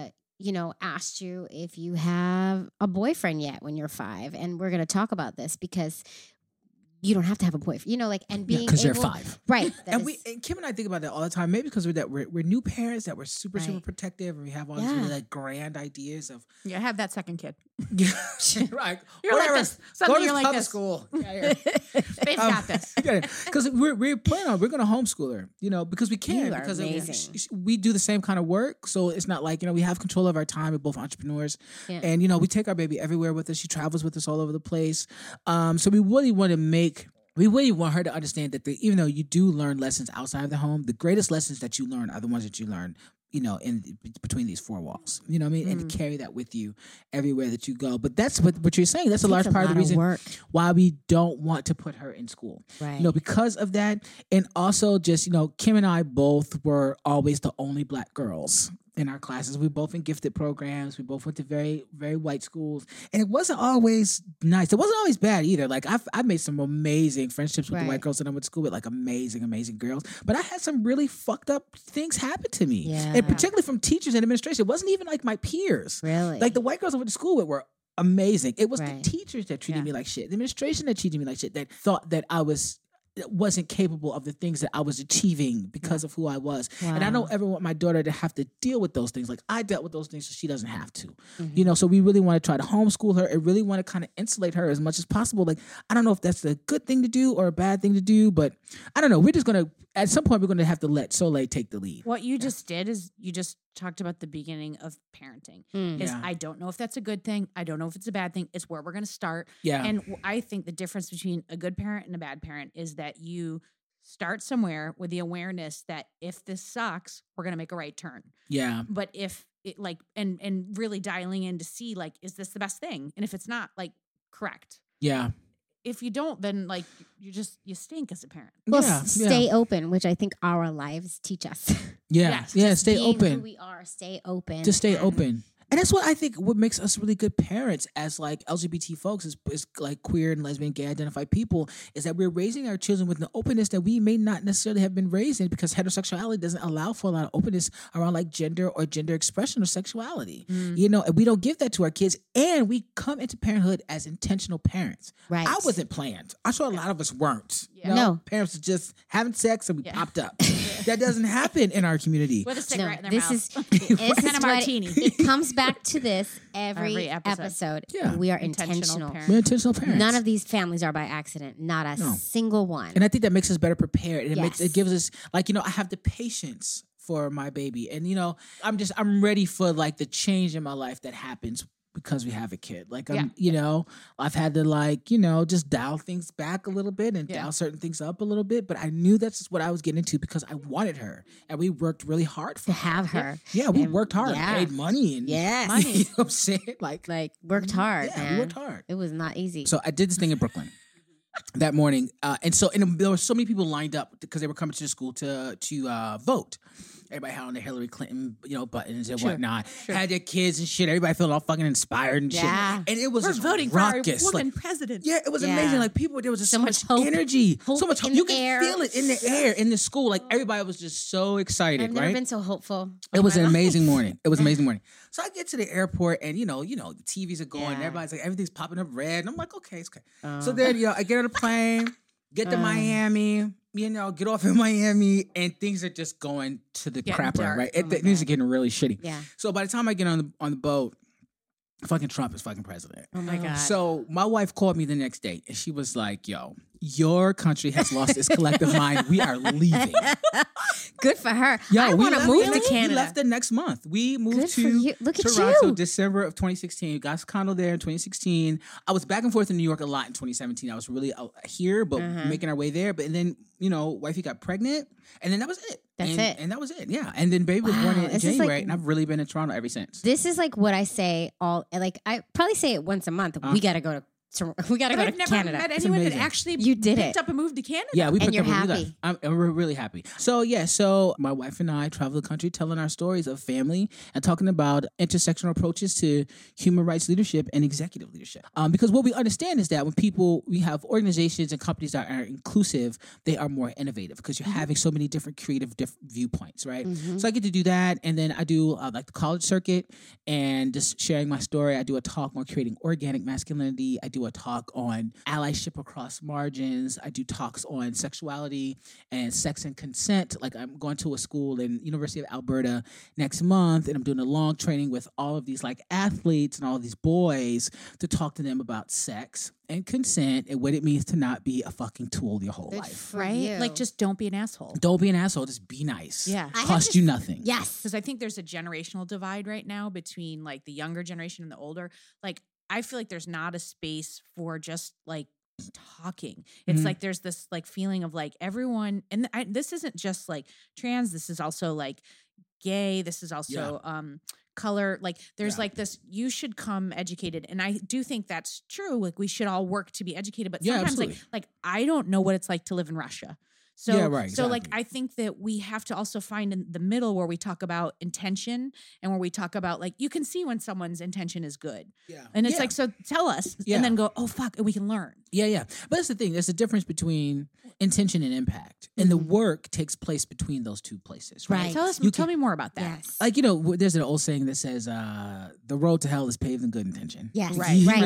asked you if you have a boyfriend yet when you're 5. And we're going to talk about this because you don't have to have a boyfriend, and being
Because they're
able-
5.
Right. that
And
is-
Kim and I think about that all the time. Maybe because we're new parents that we're super
Right.
protective, and we have all these
Yeah.
really like grand ideas of
Yeah. Have that second kid.
right.
You're like this. Suddenly you're like
public
this.
school.
They've got this.
Because we're planning on, we're going to homeschool her, because we can.
You are
because
amazing.
we do the same kind of work. So it's not like, we have control of our time. We're both entrepreneurs.
Yeah.
And, we take our baby everywhere with us. She travels with us all over the place. So we really want her to understand that even though you do learn lessons outside of the home, the greatest lessons that you learn are the ones that you learn, in between these 4 walls. You know what I mean? And to carry that with you everywhere that you go. But that's what you're saying. That's a large
Takes a
part of the
lot of
reason
work.
why we don't want to put her in school.
Right.
Because of that. And also just, Kim and I both were always the only Black girls in our classes. We both in gifted programs. We both went to very, very white schools. And it wasn't always nice. It wasn't always bad either. Like I've made some amazing friendships with the white girls that I went to school with, like amazing, amazing girls. But I had some really fucked up things happen to me.
Yeah.
And particularly from teachers and administration. It wasn't even like my peers.
Really?
Like the white girls I went to school with were amazing. It was
Right.
the teachers that treated me like shit. The administration that treated me like shit, that thought that I wasn't capable of the things that I was achieving because of who I was. And I don't ever want my daughter to have to deal with those things. Like I dealt with those things, so she doesn't have to. So we really want to try to homeschool her and really want to kind of insulate her as much as possible. Like, I don't know if that's a good thing to do or a bad thing to do, but I don't know. We're just going to, at some point, we're going to have to let Soleil take the lead.
What you just did is you just talked about the beginning of parenting. Is
Yeah.
I don't know if that's a good thing. I don't know if it's a bad thing. It's where we're going to start.
Yeah.
And I think the difference between a good parent and a bad parent is that you start somewhere with the awareness that if this sucks, we're going to make a right turn.
Yeah.
But if it and really dialing in to see, is this the best thing? And if it's not, correct.
Yeah.
If you don't, then you stink as a parent.
Well,
Yeah,
stay open, which I think our lives teach us.
Yeah.
Yes,
Yeah.
Just
Stay
being
open.
Who we are, stay open.
To stay
and-
open. And that's what I think what makes us really good parents as LGBT folks is like queer and lesbian, gay identified people, is that we're raising our children with an openness that we may not necessarily have been raised in, because heterosexuality doesn't allow for a lot of openness around gender or gender expression or sexuality. And we don't give that to our kids, and we come into parenthood as intentional parents.
Right.
I wasn't planned. I'm sure a lot of us weren't.
Yeah.
No.
Parents are just having sex and we popped up. That doesn't happen in our community.
With a cigarette in their
this
mouth.
is
and a
what
martini.
It comes back to this every
Every
episode.
episode.
Yeah.
We are
Intentional
intentional.
parents.
We're intentional parents.
None of these families are by accident. Not a
No.
single one.
And I think that makes us better prepared. And
Yes.
it gives us I have the patience for my baby. And I'm ready for the change in my life that happens because we have a kid. I've had to just dial things back a little bit and dial certain things up a little bit. But I knew that's just what I was getting into because I wanted her. And we worked really hard for
to have her.
Yeah, we
And-
worked hard,
yeah.
paid money and
Yes.
you know what I'm saying?
Worked hard,
yeah,
man.
we worked hard.
It was not easy.
So I did this thing in Brooklyn that morning, and there were so many people lined up because they were coming to the school to vote. Everybody had on their Hillary Clinton, buttons and whatnot. Had their kids and shit. Everybody felt all fucking inspired and
Yeah.
shit. And it was
We're
just
voting
raucous.
for our woman president.
Yeah, it was
Yeah.
amazing. People, there was just so much
hope.
energy,
Hope
so much hope.
in
You
the
could
air.
feel it in the air, in the school. Everybody was just so excited.
I've never
right?
been so hopeful.
It
in
was
my
an
life.
amazing morning. It was an amazing morning. So I get to the airport and the TVs are going.
Yeah.
And everybody's everything's popping up red. And I'm like, okay, it's okay. So then I get on a plane, get to Miami, get off in Miami, and things are just going to the
Getting
crapper,
dark.
right?
Oh my
Things are getting really shitty.
Yeah.
So by the time I get on the boat, fucking Trump is fucking president.
Oh my God.
So my wife called me the next day and she was like, yo, your country has lost its collective mind. We are leaving.
Good for her.
Yo,
I want to move to Canada.
We left the next month. We moved
Good for
to
you. Look at
Toronto,
you.
December of 2016. Got a condo there in 2016. I was back and forth in New York a lot in 2017. I was really here, but making our way there. But and then, wifey got pregnant, and then that was it. And that was it. Yeah. And then baby was born in January, and I've really been in Toronto ever since.
This is like what I say I probably say it once a month. We got to go to Canada.
I've never met anyone that actually picked up and moved to Canada.
Yeah, we picked
you're
up
happy.
and we're really happy. So my wife and I travel the country telling our stories of family and talking about intersectional approaches to human rights leadership and executive leadership. Because what we understand is that when we have organizations and companies that are inclusive, they are more innovative because you're having so many different creative viewpoints, right? So I get to do that, and then I do like the college circuit and just sharing my story. I do a talk on creating organic masculinity. I do a talk on allyship across margins. I do talks on sexuality and sex and consent. Like I'm going to a school in University of Alberta next month, and I'm doing a long training with all of these like athletes and all of these boys to talk to them about sex and consent and what it means to not be a fucking tool your whole life.
Right? Like just don't be an asshole.
Don't be an asshole. Just be nice.
Yeah.
Cost you nothing.
Yes.
Because I think there's a generational divide right now between like the younger generation and the older. Like I feel like there's not a space for just like talking. It's like there's this like feeling of like everyone, and this isn't just like trans. This is also like gay. This is also color. Like there's like this. You should come educated, and I do think that's true. Like we should all work to be educated. But sometimes like I don't know what it's like to live in Russia. So, so like, I think that we have to also find in the middle where we talk about intention and where we talk about like, you can see when someone's intention is good. Yeah. And it's like, so tell us and then go, oh, fuck, and we can learn.
Yeah, yeah. But that's the thing. There's a difference between intention and impact. And the work takes place between those two places, right?
Tell me more about that.
Yes.
Like, there's an old saying that says, the road to hell is paved in good intention.
Yes.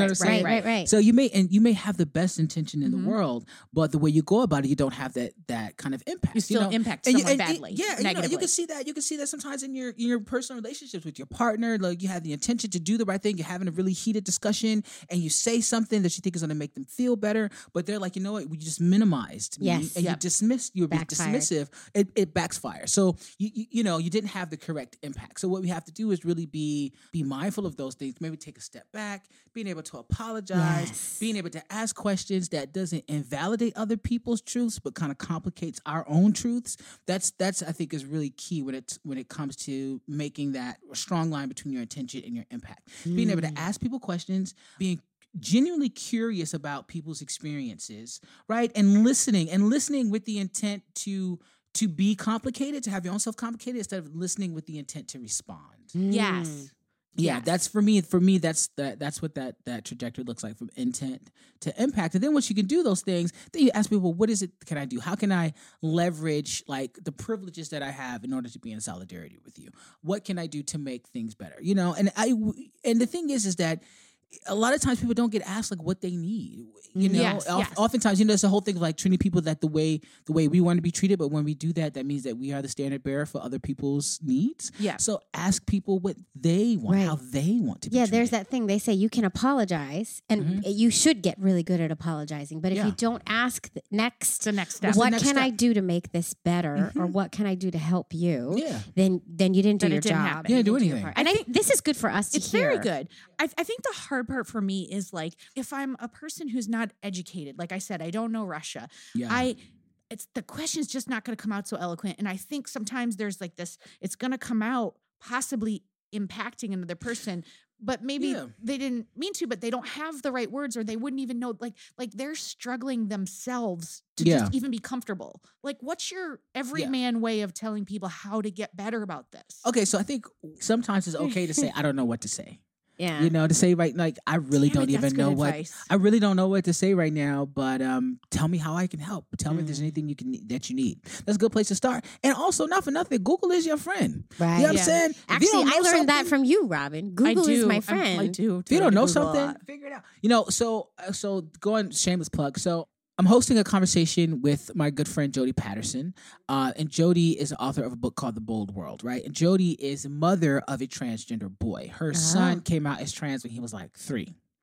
Right.
So you may have the best intention in the world, but the way you go about it, you don't have that kind of impact.
You still impact someone badly.
Negatively. You can see that. You can see that sometimes in your personal relationships with your partner. Like you have the intention to do the right thing. You're having a really heated discussion, and you say something that you think is going to make them feel better, but they're like, you know what? We just minimized me, and you dismissed. You were being dismissive. It backfires. So you didn't have the correct impact. So what we have to do is really be mindful of those things. Maybe take a step back, being able to apologize, being able to ask questions that doesn't invalidate other people's truths, but kind of complicates our own truths. That's I think is really key when it comes to making that strong line between your intention and your impact. Being able to ask people questions, being genuinely curious about people's experiences, right? And listening with the intent to be complicated, to have your own self complicated, instead of listening with the intent to respond.
Yes.
Yeah, that's for me. That's what that trajectory looks like, from intent to impact. And then once you can do those things, then you ask people, what is it can I do? How can I leverage like the privileges that I have in order to be in solidarity with you? What can I do to make things better? And the thing is that a lot of times people don't get asked like what they need. Oftentimes, there's a whole thing of like treating people that the way we want to be treated, but when we do that means that we are the standard bearer for other people's needs. Yeah. So ask people what they want, how they want to be treated.
There's that thing they say you can apologize, and you should get really good at apologizing. But if you don't ask the next step, what can I do to make this better, or what can I do to help you? Yeah. Then you didn't do your job.
You didn't do anything.
And I think this is good for us to hear.
It's very good. I think the hard part for me is like, if I'm a person who's not educated, like I said, I don't know Russia. Yeah. It's the question is just not going to come out so eloquent. And I think sometimes there's like this, it's going to come out possibly impacting another person, but maybe they didn't mean to, but they don't have the right words, or they wouldn't even know, like they're struggling themselves to just even be comfortable. Like, what's your everyman way of telling people how to get better about this?
Okay. So I think sometimes it's okay to say, I don't know what to say.
Yeah.
To say I really don't even know I really don't know what to say right now, but tell me how I can help. Tell me if there's anything that you need. That's a good place to start. And also, not for nothing, Google is your friend.
Right.
You know what I'm saying?
Actually, I learned that from you, Robin. Google is my friend.
I do.
If you don't know something, figure it out. So going shameless plug. So I'm hosting a conversation with my good friend Jody Patterson, and Jody is the author of a book called The Bold World, right? And Jody is the mother of a transgender boy. Her son came out as trans when he was like 3.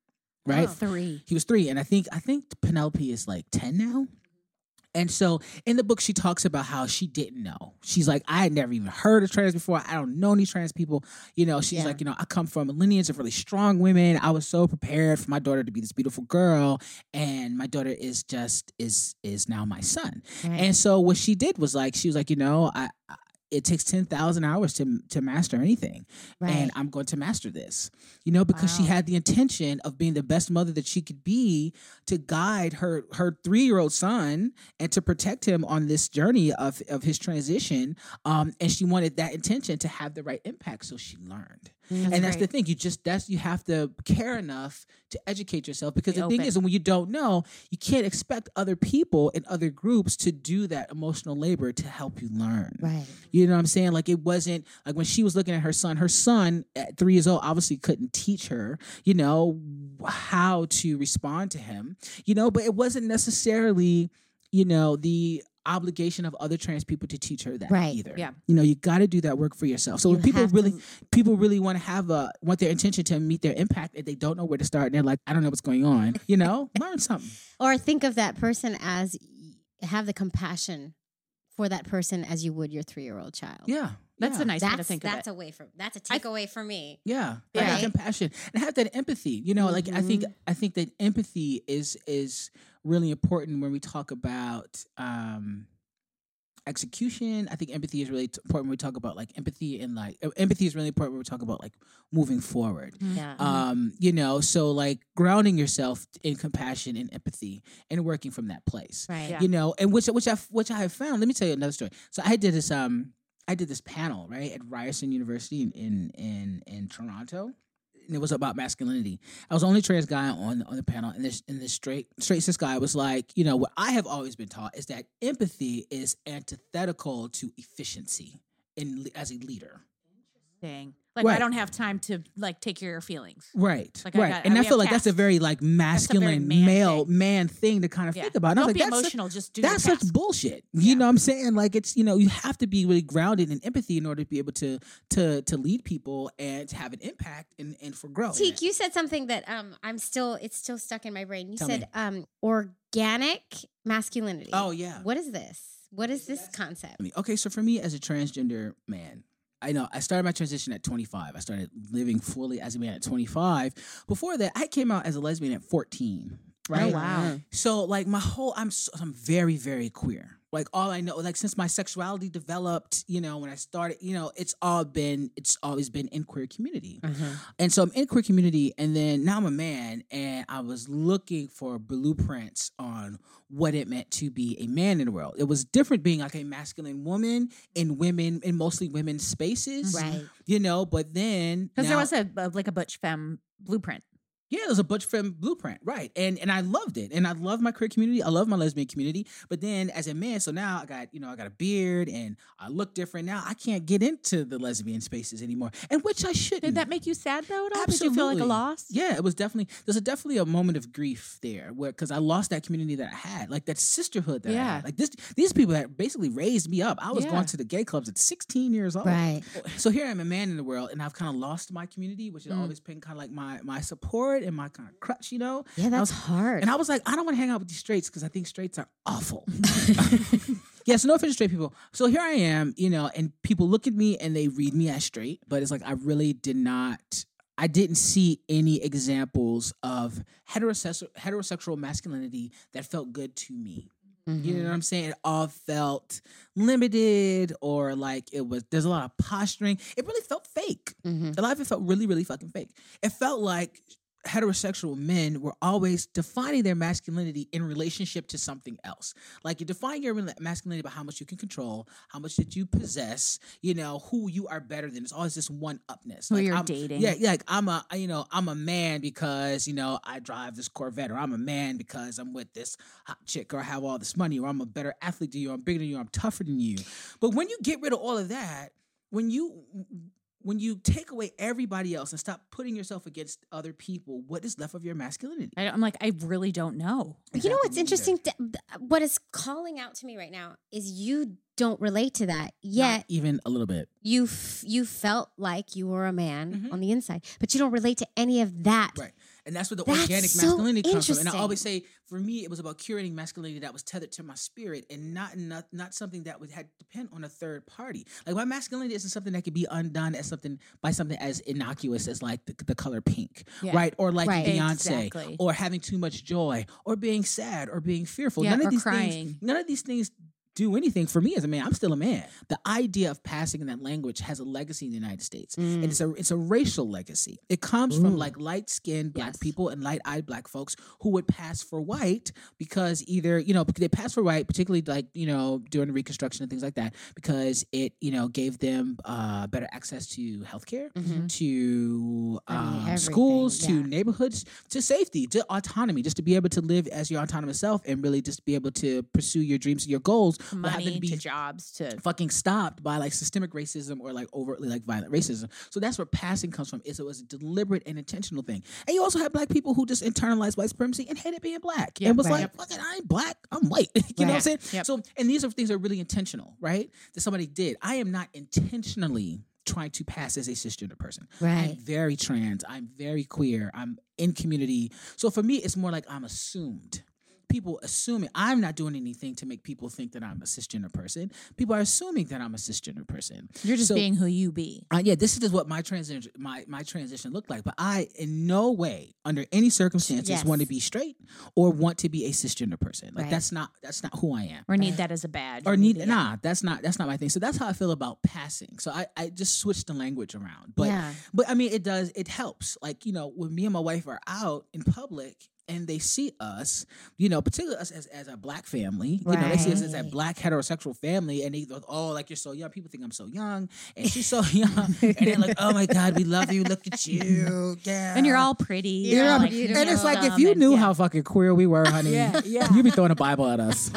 right?
3.
He was 3, and I think Penelope is like 10 now. And so in the book, she talks about how she didn't know. She's like, I had never even heard of trans before. I don't know any trans people. She's like, I come from a lineage of really strong women. I was so prepared for my daughter to be this beautiful girl. And my daughter is now my son.
Right.
And so what she did was like, she was like, it takes 10,000 hours to master anything.
Right.
And I'm going to master this, because she had the intention of being the best mother that she could be to guide her 3-year-old son and to protect him on this journey of his transition. And she wanted that intention to have the right impact. So she learned. That's the thing. You have to care enough to educate yourself, because the thing is, when you don't know, you can't expect other people and other groups to do that emotional labor to help you learn.
Right.
You know what I'm saying? Like, it wasn't like when she was looking at her son at 3 years old obviously couldn't teach her, how to respond to him, but it wasn't necessarily, the obligation of other trans people to teach her that either. Yeah. You got to do that work for yourself. So when people really want to want their intention to meet their impact, and they don't know where to start, and they're like, I don't know what's going on, learn something.
Or think of that person as, have the compassion for that person as you would your 3-year-old child.
Yeah.
That's a nice way to think of it.
That's a takeaway for me.
Yeah. Have compassion and have that empathy. Like, I think that empathy is really important when we talk about execution. I think empathy is really important when we talk about like empathy, and like empathy is really important when we talk about like moving forward.
Yeah.
So like grounding yourself in compassion and empathy and working from that place.
Right.
Yeah.
And which I have found. Let me tell you another story. So I did this panel, right, at Ryerson University in Toronto. And it was about masculinity. I was the only trans guy on the panel, and this straight cis guy was like, what I have always been taught is that empathy is antithetical to efficiency as a leader.
Interesting. Like,
Right.
I don't have time to like take care of your feelings.
Right.
Like,
right. And I feel like that's a very like masculine man thing to kind of think about. And
Don't
I was
be
like,
emotional. Just do
that's
your
such
task.
bullshit. You know what I'm saying? Like, it's, you have to be really grounded in empathy in order to be able to lead people and to have an impact and for growth.
Teak, you said something that it's still stuck in my brain. You
Tell
said organic masculinity.
Oh, yeah.
What is this? What is this concept?
Okay, so for me as a transgender man, I started my transition at 25. I started living fully as a man at 25. Before that, I came out as a lesbian at 14. Right?
Oh, wow.
So like I'm very, very queer. Like all I know, like since my sexuality developed, when I started, it's always been in queer community. And so I'm in queer community, and then now I'm a man, and I was looking for blueprints on what it meant to be a man in the world. It was different being like a masculine woman in mostly women's spaces.
Right.
But then
Because there was a butch femme blueprint.
Yeah, there's a butch femme blueprint, right? And I loved it, and I love my queer community. I love my lesbian community. But then, as a man, so now I got a beard, and I look different. Now I can't get into the lesbian spaces anymore, and which I shouldn't.
Did that make you sad though? Did
Absolutely.
you feel like a loss?
Yeah, it was definitely a moment of grief there, because I lost that community that I had, like that sisterhood that I had. Like these people that basically raised me up. I was going to the gay clubs at 16 years old.
Right.
So here I'm a man in the world, and I've kind of lost my community, which has always been kind of like my support and my kind of crutch,
Yeah, that's hard.
And I was like, I don't want to hang out with these straights because I think straights are awful. Yeah, so no offense to straight people. So here I am, and people look at me and they read me as straight, but it's like I really didn't see any examples of heterosexual masculinity that felt good to me. You know what I'm saying? It all felt limited, or like there's a lot of posturing. It really felt fake. A lot of it felt really, really fucking fake. It felt like heterosexual men were always defining their masculinity in relationship to something else. Like, you define your masculinity by how much you can control, how much that you possess, who you are better than. It's always this one-upness.
Who
like,
you're
I'm
dating.
Yeah, like I'm a man because, I drive this Corvette, or I'm a man because I'm with this hot chick, or I have all this money, or I'm a better athlete than you, I'm bigger than you, I'm tougher than you. But when you get rid of all of that, when you take away everybody else and stop putting yourself against other people, what is left of your masculinity?
I'm like, I really don't know.
You know what's interesting? What is calling out to me right now is you don't relate to that yet.
Not even a little bit.
You felt like you were a man on the inside, but you don't relate to any of that.
Right. And that's where the
That's
organic
so
masculinity comes from. And I
interesting.
always say, for me, it was about curating masculinity that was tethered to my spirit and not something that would had to depend on a third party. Like my masculinity isn't something that could be undone as something as innocuous as like the color pink,
Yeah.
right? Or like
Right.
Beyonce,
Exactly.
or having too much joy, or being sad, or being fearful.
Yeah, or
None
crying.
of these things do anything for me as a man. I'm still a man. The idea of passing in that language has a legacy in the United States. And it's a racial legacy. It comes from like light-skinned black
Yes.
people and light-eyed black folks who would pass for white because either, they pass for white, particularly like, during Reconstruction and things like that, because it, gave them better access to healthcare, to schools,
everything,
to
yeah.
neighborhoods, to safety, to autonomy, just to be able to live as your autonomous self and really just be able to pursue your dreams and your goals without having
Money
to be
to jobs to
fucking stopped by like systemic racism or like overtly like violent racism. So that's where passing comes from. It was a deliberate and intentional thing. And you also have black people who just internalized white supremacy and hated being black.
Yeah,
and was
right.
like, fucking, I ain't black, I'm white. You know what I'm saying?
Yep.
So, and these are things that are really intentional, right? That somebody did. I am not intentionally trying to pass as a cisgender person. I'm
Right.
very trans. I'm very queer. I'm in community. So for me, it's more like I'm assumed. People assuming I'm not doing anything to make people think that I'm a cisgender person. People are assuming that I'm a cisgender person.
you're just
So-
being who you be.
Yeah, this is just what my transition looked like. But I, in no way, under any circumstances,
Yes.
want to be straight or want to be a cisgender person. Like
Right.
that's not who I am.
Or need that as a badge.
Or
You
need
to-
that's not my thing. So that's how I feel about passing. So I just switched the language around. But
Yeah.
but I mean it helps. Like, when me and my wife are out in public and they see us, particularly us as a black family, they see us as a
Right.
black heterosexual family, and they go, oh, like you're so young. People think I'm so young, and she's so young, and they're like, oh my God, we love you. Look at you, yeah.
And you're all pretty.
You're all
like,
beautiful.
And it's like if
handsome
you
and-
knew
yeah.
how fucking queer we were, honey,
Yeah, yeah.
you'd be throwing a Bible at us.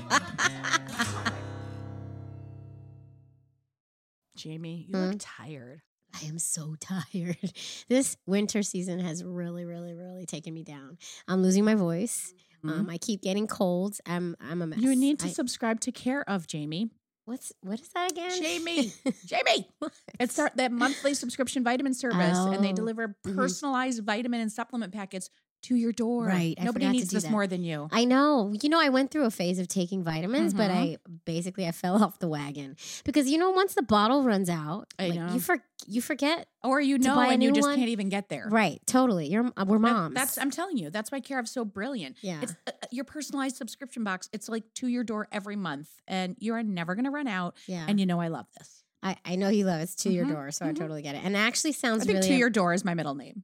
Jamie, you look tired.
I am so tired. This winter season has really, really, really taken me down. I'm losing my voice. I keep getting colds. I'm a mess.
You need to subscribe to Care of Jamie.
what is that again?
Jamie. It's that monthly subscription vitamin service, and they
Oh.
deliver personalized vitamin and supplement packets to your door.
Right, I
Nobody
forgot to
needs
do
this
that.
more than you.
I know. I went through a phase of taking vitamins, but
Mhm.
I fell off the wagon because once the bottle runs out,
I know.
you forget.
Or
to buy a
and you
new
just
one.
can't even get there.
Right, totally. We're moms.
I'm telling you, that's why Care of so brilliant.
Yeah.
It's your personalized subscription box. It's like to your door every month, and you're never going to run out.
yeah.
And I love this.
I know you love it. It's to your
Mhm,
door, so I totally get it. And it actually sounds
I think
really
to your door is my middle name.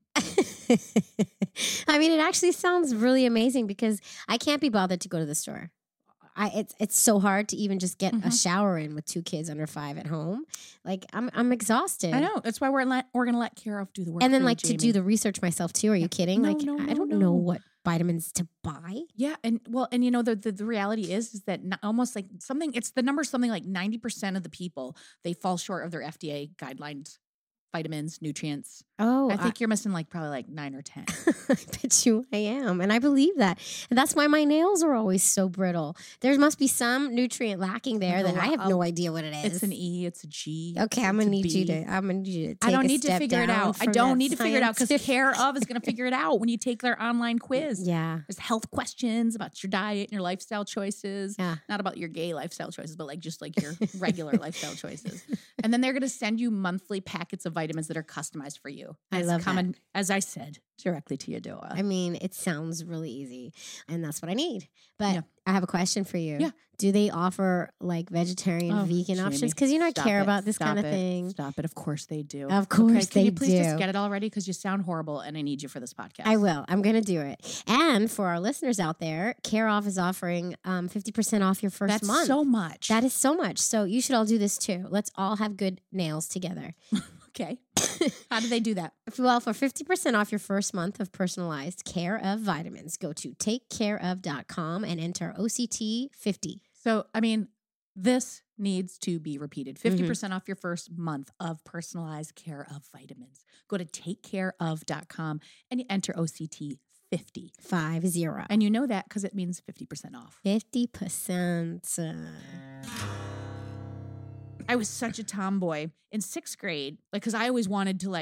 I mean, it actually sounds really amazing because I can't be bothered to go to the store. It's so hard to even just get a
Mhm.
shower in with 2 kids under 5 at home. Like I'm exhausted.
I know. That's why we're going to let Care of do the work.
And then
for you,
to do the research myself too. Are you kidding?
No,
like
no,
I
no,
don't
no.
know what vitamins to buy.
Yeah, and the reality is that almost like it's the number something like 90% of the people, they fall short of their FDA guidelines, vitamins, nutrients.
Oh,
I think you're missing probably 9 or 10.
I bet you I am. And I believe that. And that's why my nails are always so brittle. There must be some nutrient lacking there that I have no idea what it is.
It's an E, it's a G.
Okay, I'm
it's
gonna
a
need you
B.
to. I'm gonna need you to.
I
Take
don't
a
need to
step
figure it
down
out. I
from
don't
that
need to figure it out because
scientific-
Care of is going to figure it out when you take their online quiz.
Yeah.
There's health questions about your diet and your lifestyle choices.
Yeah.
Not about your gay lifestyle choices, but just your regular lifestyle choices. And then they're going to send you monthly packets of vitamins that are customized for you.
I
It's
love that.
coming, as I said, directly to your door.
I mean, it sounds really easy, and that's what I need. But
Yeah.
I have a question for you.
Yeah.
Do they offer vegetarian,
Oh,
vegan options?
Jamie,
Because I
stop
care
it.
about this kind of
Stop it.
thing.
Stop it. Of course they do.
Of course
Can you
they
please just
do.
get it already? Because you sound horrible and I need you for this podcast.
I will. I'm going to do it. And for our listeners out there, Care Off is offering 50% off your first
That's
month.
so much.
That is so much. So you should all do this too. Let's all have good nails together.
okay. How do they do that?
Well, for 50% off your first month of personalized Care of vitamins, go to takecareof.com and enter OCT50.
So, I mean, this needs to be repeated. 50% off your first month of personalized Care of vitamins. Go to takecareof.com and you enter OCT 50.
50.
And you know that because it means 50% off.
50%.
I was such a tomboy in 6th grade, like, because I always wanted to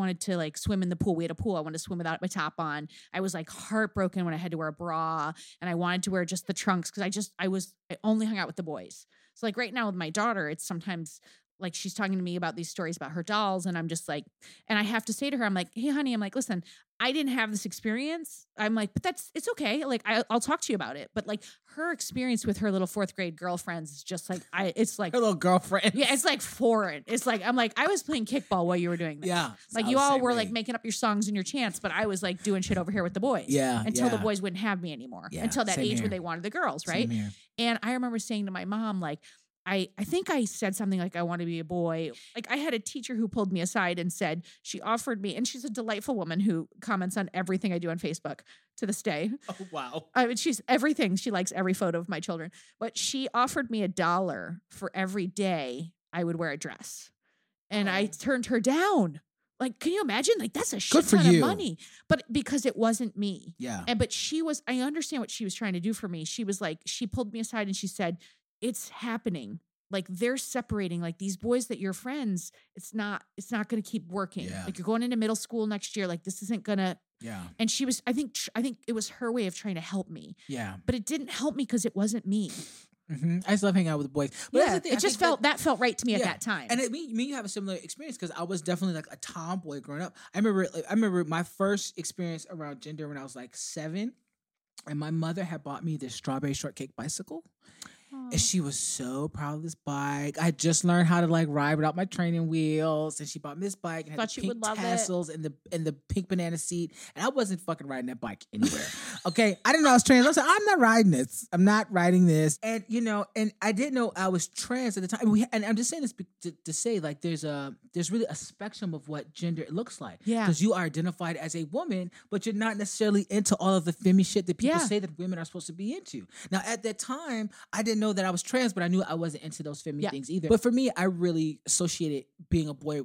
swim in the pool. We had a pool. I wanted to swim without my top on. I was like heartbroken when I had to wear a bra, and I wanted to wear just the trunks because I only hung out with the boys. So like right now with my daughter, it's sometimes like she's talking to me about these stories about her dolls, and I'm just like, and I have to say to her, I'm like, hey honey, I'm like, listen, I didn't have this experience. I'm like, but it's okay. Like I'll talk to you about it. But like her experience with her little 4th grade girlfriends is just like, it's like
Her little girlfriend.
yeah, it's like foreign. It's like, I'm like, I was playing kickball while you were doing this.
Yeah.
Like
I
you
was
all
same
were
way.
like making up your songs and your chants, but I was like doing shit over here with the boys.
Yeah.
Until the
yeah.
boys wouldn't have me anymore.
Yeah,
Until that
same
age
here.
where they wanted the girls, right?
Same here.
And I remember saying to my mom, like, I think I said something like, I want to be a boy. Like I had a teacher who pulled me aside and said, she offered me, and she's a delightful woman who comments on everything I do on Facebook to this day.
Oh, wow.
I mean, she's everything. She likes every photo of my children. But she offered me $1 for every day I would wear a dress. And I turned her down. Like, can you imagine? Like, that's a shit
for
ton of
you.
money. But because it wasn't me.
Yeah.
But I understand what she was trying to do for me. She was like, she pulled me aside and she said, it's happening. Like they're separating, like these boys that you're friends, it's not going to keep working.
Yeah.
Like you're going into middle school next year. Like this isn't going to.
Yeah.
And she was, I think it was her way of trying to help me,
Yeah.
but it didn't help me because it wasn't me.
I just love hanging out with the boys. But that's
Yeah,
the thing,
it
I
just
think
that felt right to me at
yeah.
that time.
And me, you have a similar experience because I was definitely like a tomboy growing up. I remember my first experience around gender when I was like 7, and my mother had bought me this strawberry shortcake bicycle. And she was so proud of this bike. I had just learned how to like ride without my training wheels, and she bought me this bike and had
Thought
the
you
pink
would love it.
tassels and the pink banana seat. And I wasn't fucking riding that bike anywhere. Okay, I didn't know I was trans. I was like, I'm not riding this. I'm not riding this. And and I didn't know I was trans at the time. And I'm just saying this to say like there's really a spectrum of what gender looks like.
Yeah.
because you are identified as a woman, but you're not necessarily into all of the femmy shit that people
Yeah.
say that women are supposed to be into. Now, at that time, I didn't know that I was trans, but I knew I wasn't into those femmy
Yeah.
things either. But for me, I really associated being a boy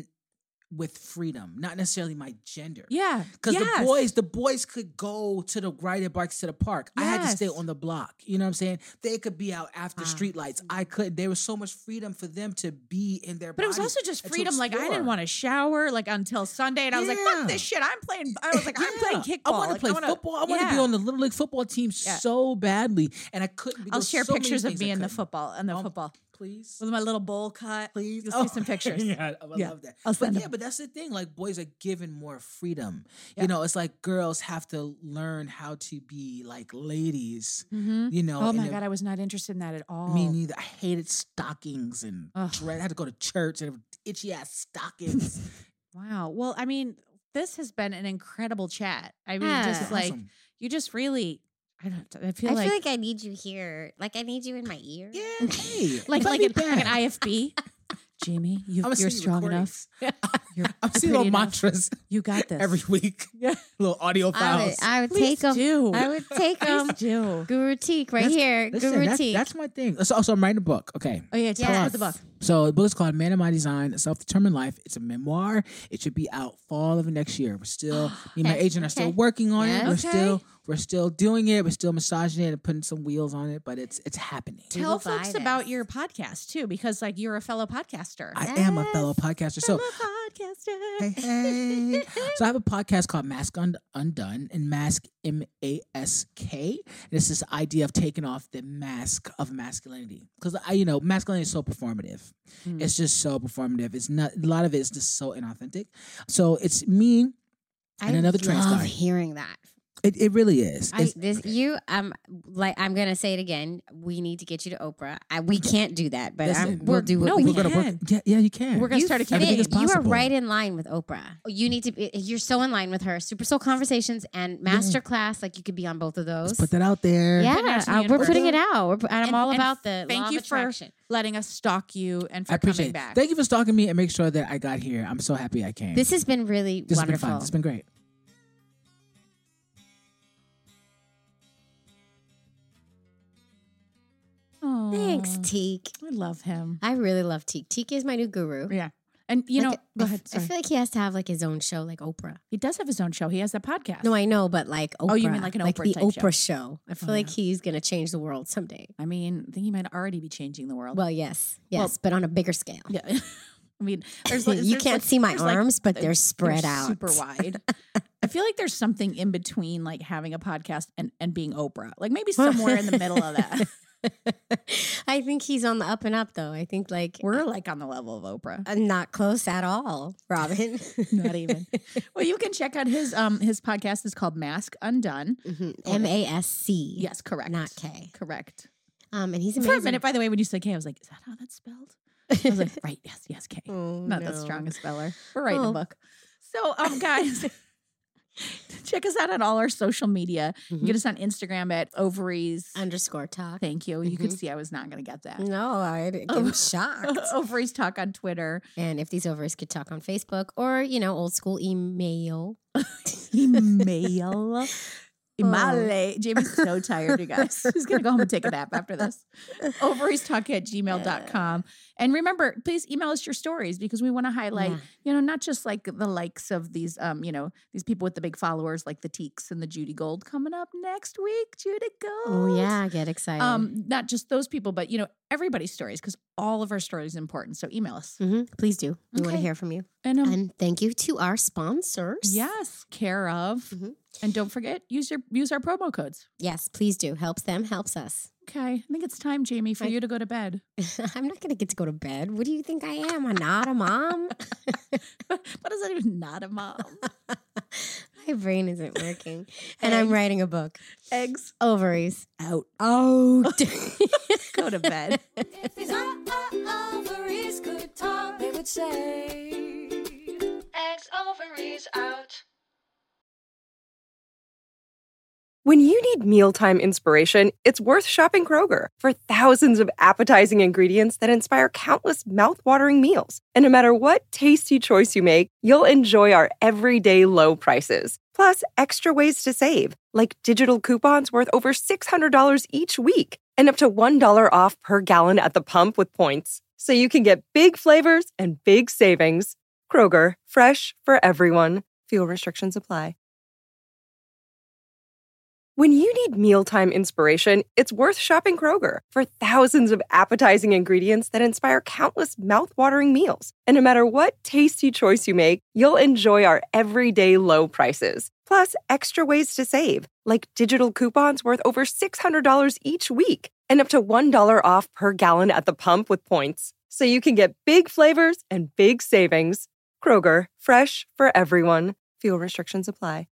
with freedom, not necessarily my gender.
yeah.
Because
Yes.
the boys could go to the riding bikes to the park. I had to stay
Yes.
on the block. You know what I'm saying? They could be out after
Ah.
street lights. I couldn't. There was so much freedom for them to be in their
But it was
bodies
also just
and to
freedom. Like I
explore.
didn't want to shower like until Sunday, and I was like,
Yeah.
"Fuck this shit!" I'm playing kickball.
I want to
Like,
play football. I want to be on the little league football team
Yeah.
so badly, and I couldn't.
I'll
There's
share
so many
pictures of
things
me
I
in the
couldn't.
football football
Please.
with my little bowl cut.
Please,
You'll see some pictures.
Yeah, I would
Yeah.
love that.
I'll
But
send
yeah,
them.
but that's the thing. Like boys are given more freedom.
Yeah.
You know, it's like girls have to learn how to be like ladies.
Mm-hmm.
You know.
Oh
and
my
if-
god, I was not interested in that at all.
Me neither. I hated stockings and
Ugh.
I had to go to church and itchy ass stockings.
Wow. Well, I mean, this has been an incredible chat. I mean,
Yeah.
just like
Awesome.
you just really, I feel
I feel
like
like I need you here. Like I need you in my ear.
Yeah, hey,
like
invite me
an
back.
IFB. Jamie,
I'ma
you're
send you
strong enough.
recordings.
You're
I'm seeing
pretty
little
enough.
mantras
You got this.
every week.
Yeah.
Little audio files.
I would
Please
take them.
do.
I would take them.
Please do.
Guru Teak right
That's-
here.
Listen,
Guru
that's,
Teak.
that's my thing. So I'm writing a book. Okay.
Oh yeah, tell us
Yes.
about the book.
So the book is called Man of My Design, A Self-Determined Life. It's a memoir. It should be out fall of next year. We're still, me and my
Okay,
agent are still
okay.
working on it.
Yes.
We're still doing it. We're still massaging it and putting some wheels on it, but it's happening.
We
Tell
will buy
folks about
this.
your podcast too, because like you're a fellow podcaster.
I am a fellow
Yes.
podcaster. So
podcaster.
hey. So I have a podcast called Mask Undone, and Mask MASK. This is the idea of taking off the mask of masculinity, because masculinity is so performative.
Mm.
It's just so performative. It's not, a lot of it is just so inauthentic. So it's me and another trans
love
guy.
hearing that.
It really is. It's-
I'm gonna say it again. We need to get you to Oprah. We can't do that, but
Listen,
we'll do what
no,
we
we
can.
gonna work.
can.
Yeah, you can.
We're gonna
You
start a
fit.
Everything is
You are
possible.
right in line with Oprah. You need to be. You're so in line with her. Super Soul Conversations and Masterclass. Like you could be on both of those.
Let's put that out there.
Putting it
Yeah,
out to the
we're
universe.
putting it out. I'm all
And
about the
thank
law
you
of
for
attraction.
letting us stalk you and for
I appreciate
coming
it.
back.
Thank you for stalking me and make sure that I got here. I'm so happy I came.
This has been really
This has been
wonderful.
fun. This has been great.
Aw,
Thanks, Teak.
I love him.
I really love Teak. Teak is my new guru.
Yeah. And you know,
Like,
go ahead.
I
Sorry.
feel like he has to have like his own show, like Oprah.
He does have his own show. He has a podcast.
No, I know, but like Oprah.
Oh, you mean like an Oprah
the
type
Oprah show. I feel
Oh,
like
yeah.
he's gonna change the world someday.
I mean, I think he might already be changing the world.
Well, yes, but on a bigger scale.
yeah. I mean, there's
You can't see my arms, but they're spread out,
super wide. I feel like there's something in between, like having a podcast and being Oprah. Like maybe somewhere in the middle of that.
I think he's on the up and up, though. I think like
We're like on the level of Oprah.
not close at all, Robin.
Not even. Well, you can check out his podcast is called Mask Undone.
MASC.
Yes, correct.
Not K.
Correct.
And he's amazing.
For a minute, by the way, when you said K, I was like, is that how that's spelled? I was like, right, yes, K.
Oh,
Not the
no.
strongest speller. We're writing a
Oh.
book. So, guys, check us out on all our social media. You can get us on Instagram at ovaries.
_talk.
Thank you. You could see I was not going to get that.
No, I'm shocked.
Ovaries Talk on Twitter.
And if these ovaries could talk on Facebook or, old school email.
Email. Imale. Jamie's so tired, you guys. She's going to go home and take a nap after this. ovariestalk@gmail.com. And remember, please email us your stories because we want to highlight, not just like the likes of these, these people with the big followers like the Teeks and the Judy Gold coming up next week. Judy Gold.
Oh, yeah. Get excited.
Not just those people, but, everybody's stories because all of our stories are important. So email us.
Please do. We want to
Okay.
hear from you.
And
thank you to our sponsors.
yes, care of. And don't forget, use our promo codes.
Yes, please do. Helps them, helps us.
Okay. I think it's time, Jamie, for you to go to bed.
I'm not going to get to go to bed. What do you think I am? I'm not a mom.
What is that even? Not a mom.
My brain isn't working. And I'm writing a book.
Eggs
Ovaries.
out.
Out.
Go to bed.
If these ovaries could talk, they would say, eggs, ovaries out.
When you need mealtime inspiration, it's worth shopping Kroger for thousands of appetizing ingredients that inspire countless mouthwatering meals. And no matter what tasty choice you make, you'll enjoy our everyday low prices. Plus, extra ways to save, like digital coupons worth over $600 each week and up to $1 off per gallon at the pump with points. So you can get big flavors and big savings. Kroger, fresh for everyone. Fuel restrictions apply. When you need mealtime inspiration, it's worth shopping Kroger for thousands of appetizing ingredients that inspire countless mouthwatering meals. And no matter what tasty choice you make, you'll enjoy our everyday low prices. Plus, extra ways to save, like digital coupons worth over $600 each week and up to $1 off per gallon at the pump with points. So you can get big flavors and big savings. Kroger, fresh for everyone. Fuel restrictions apply.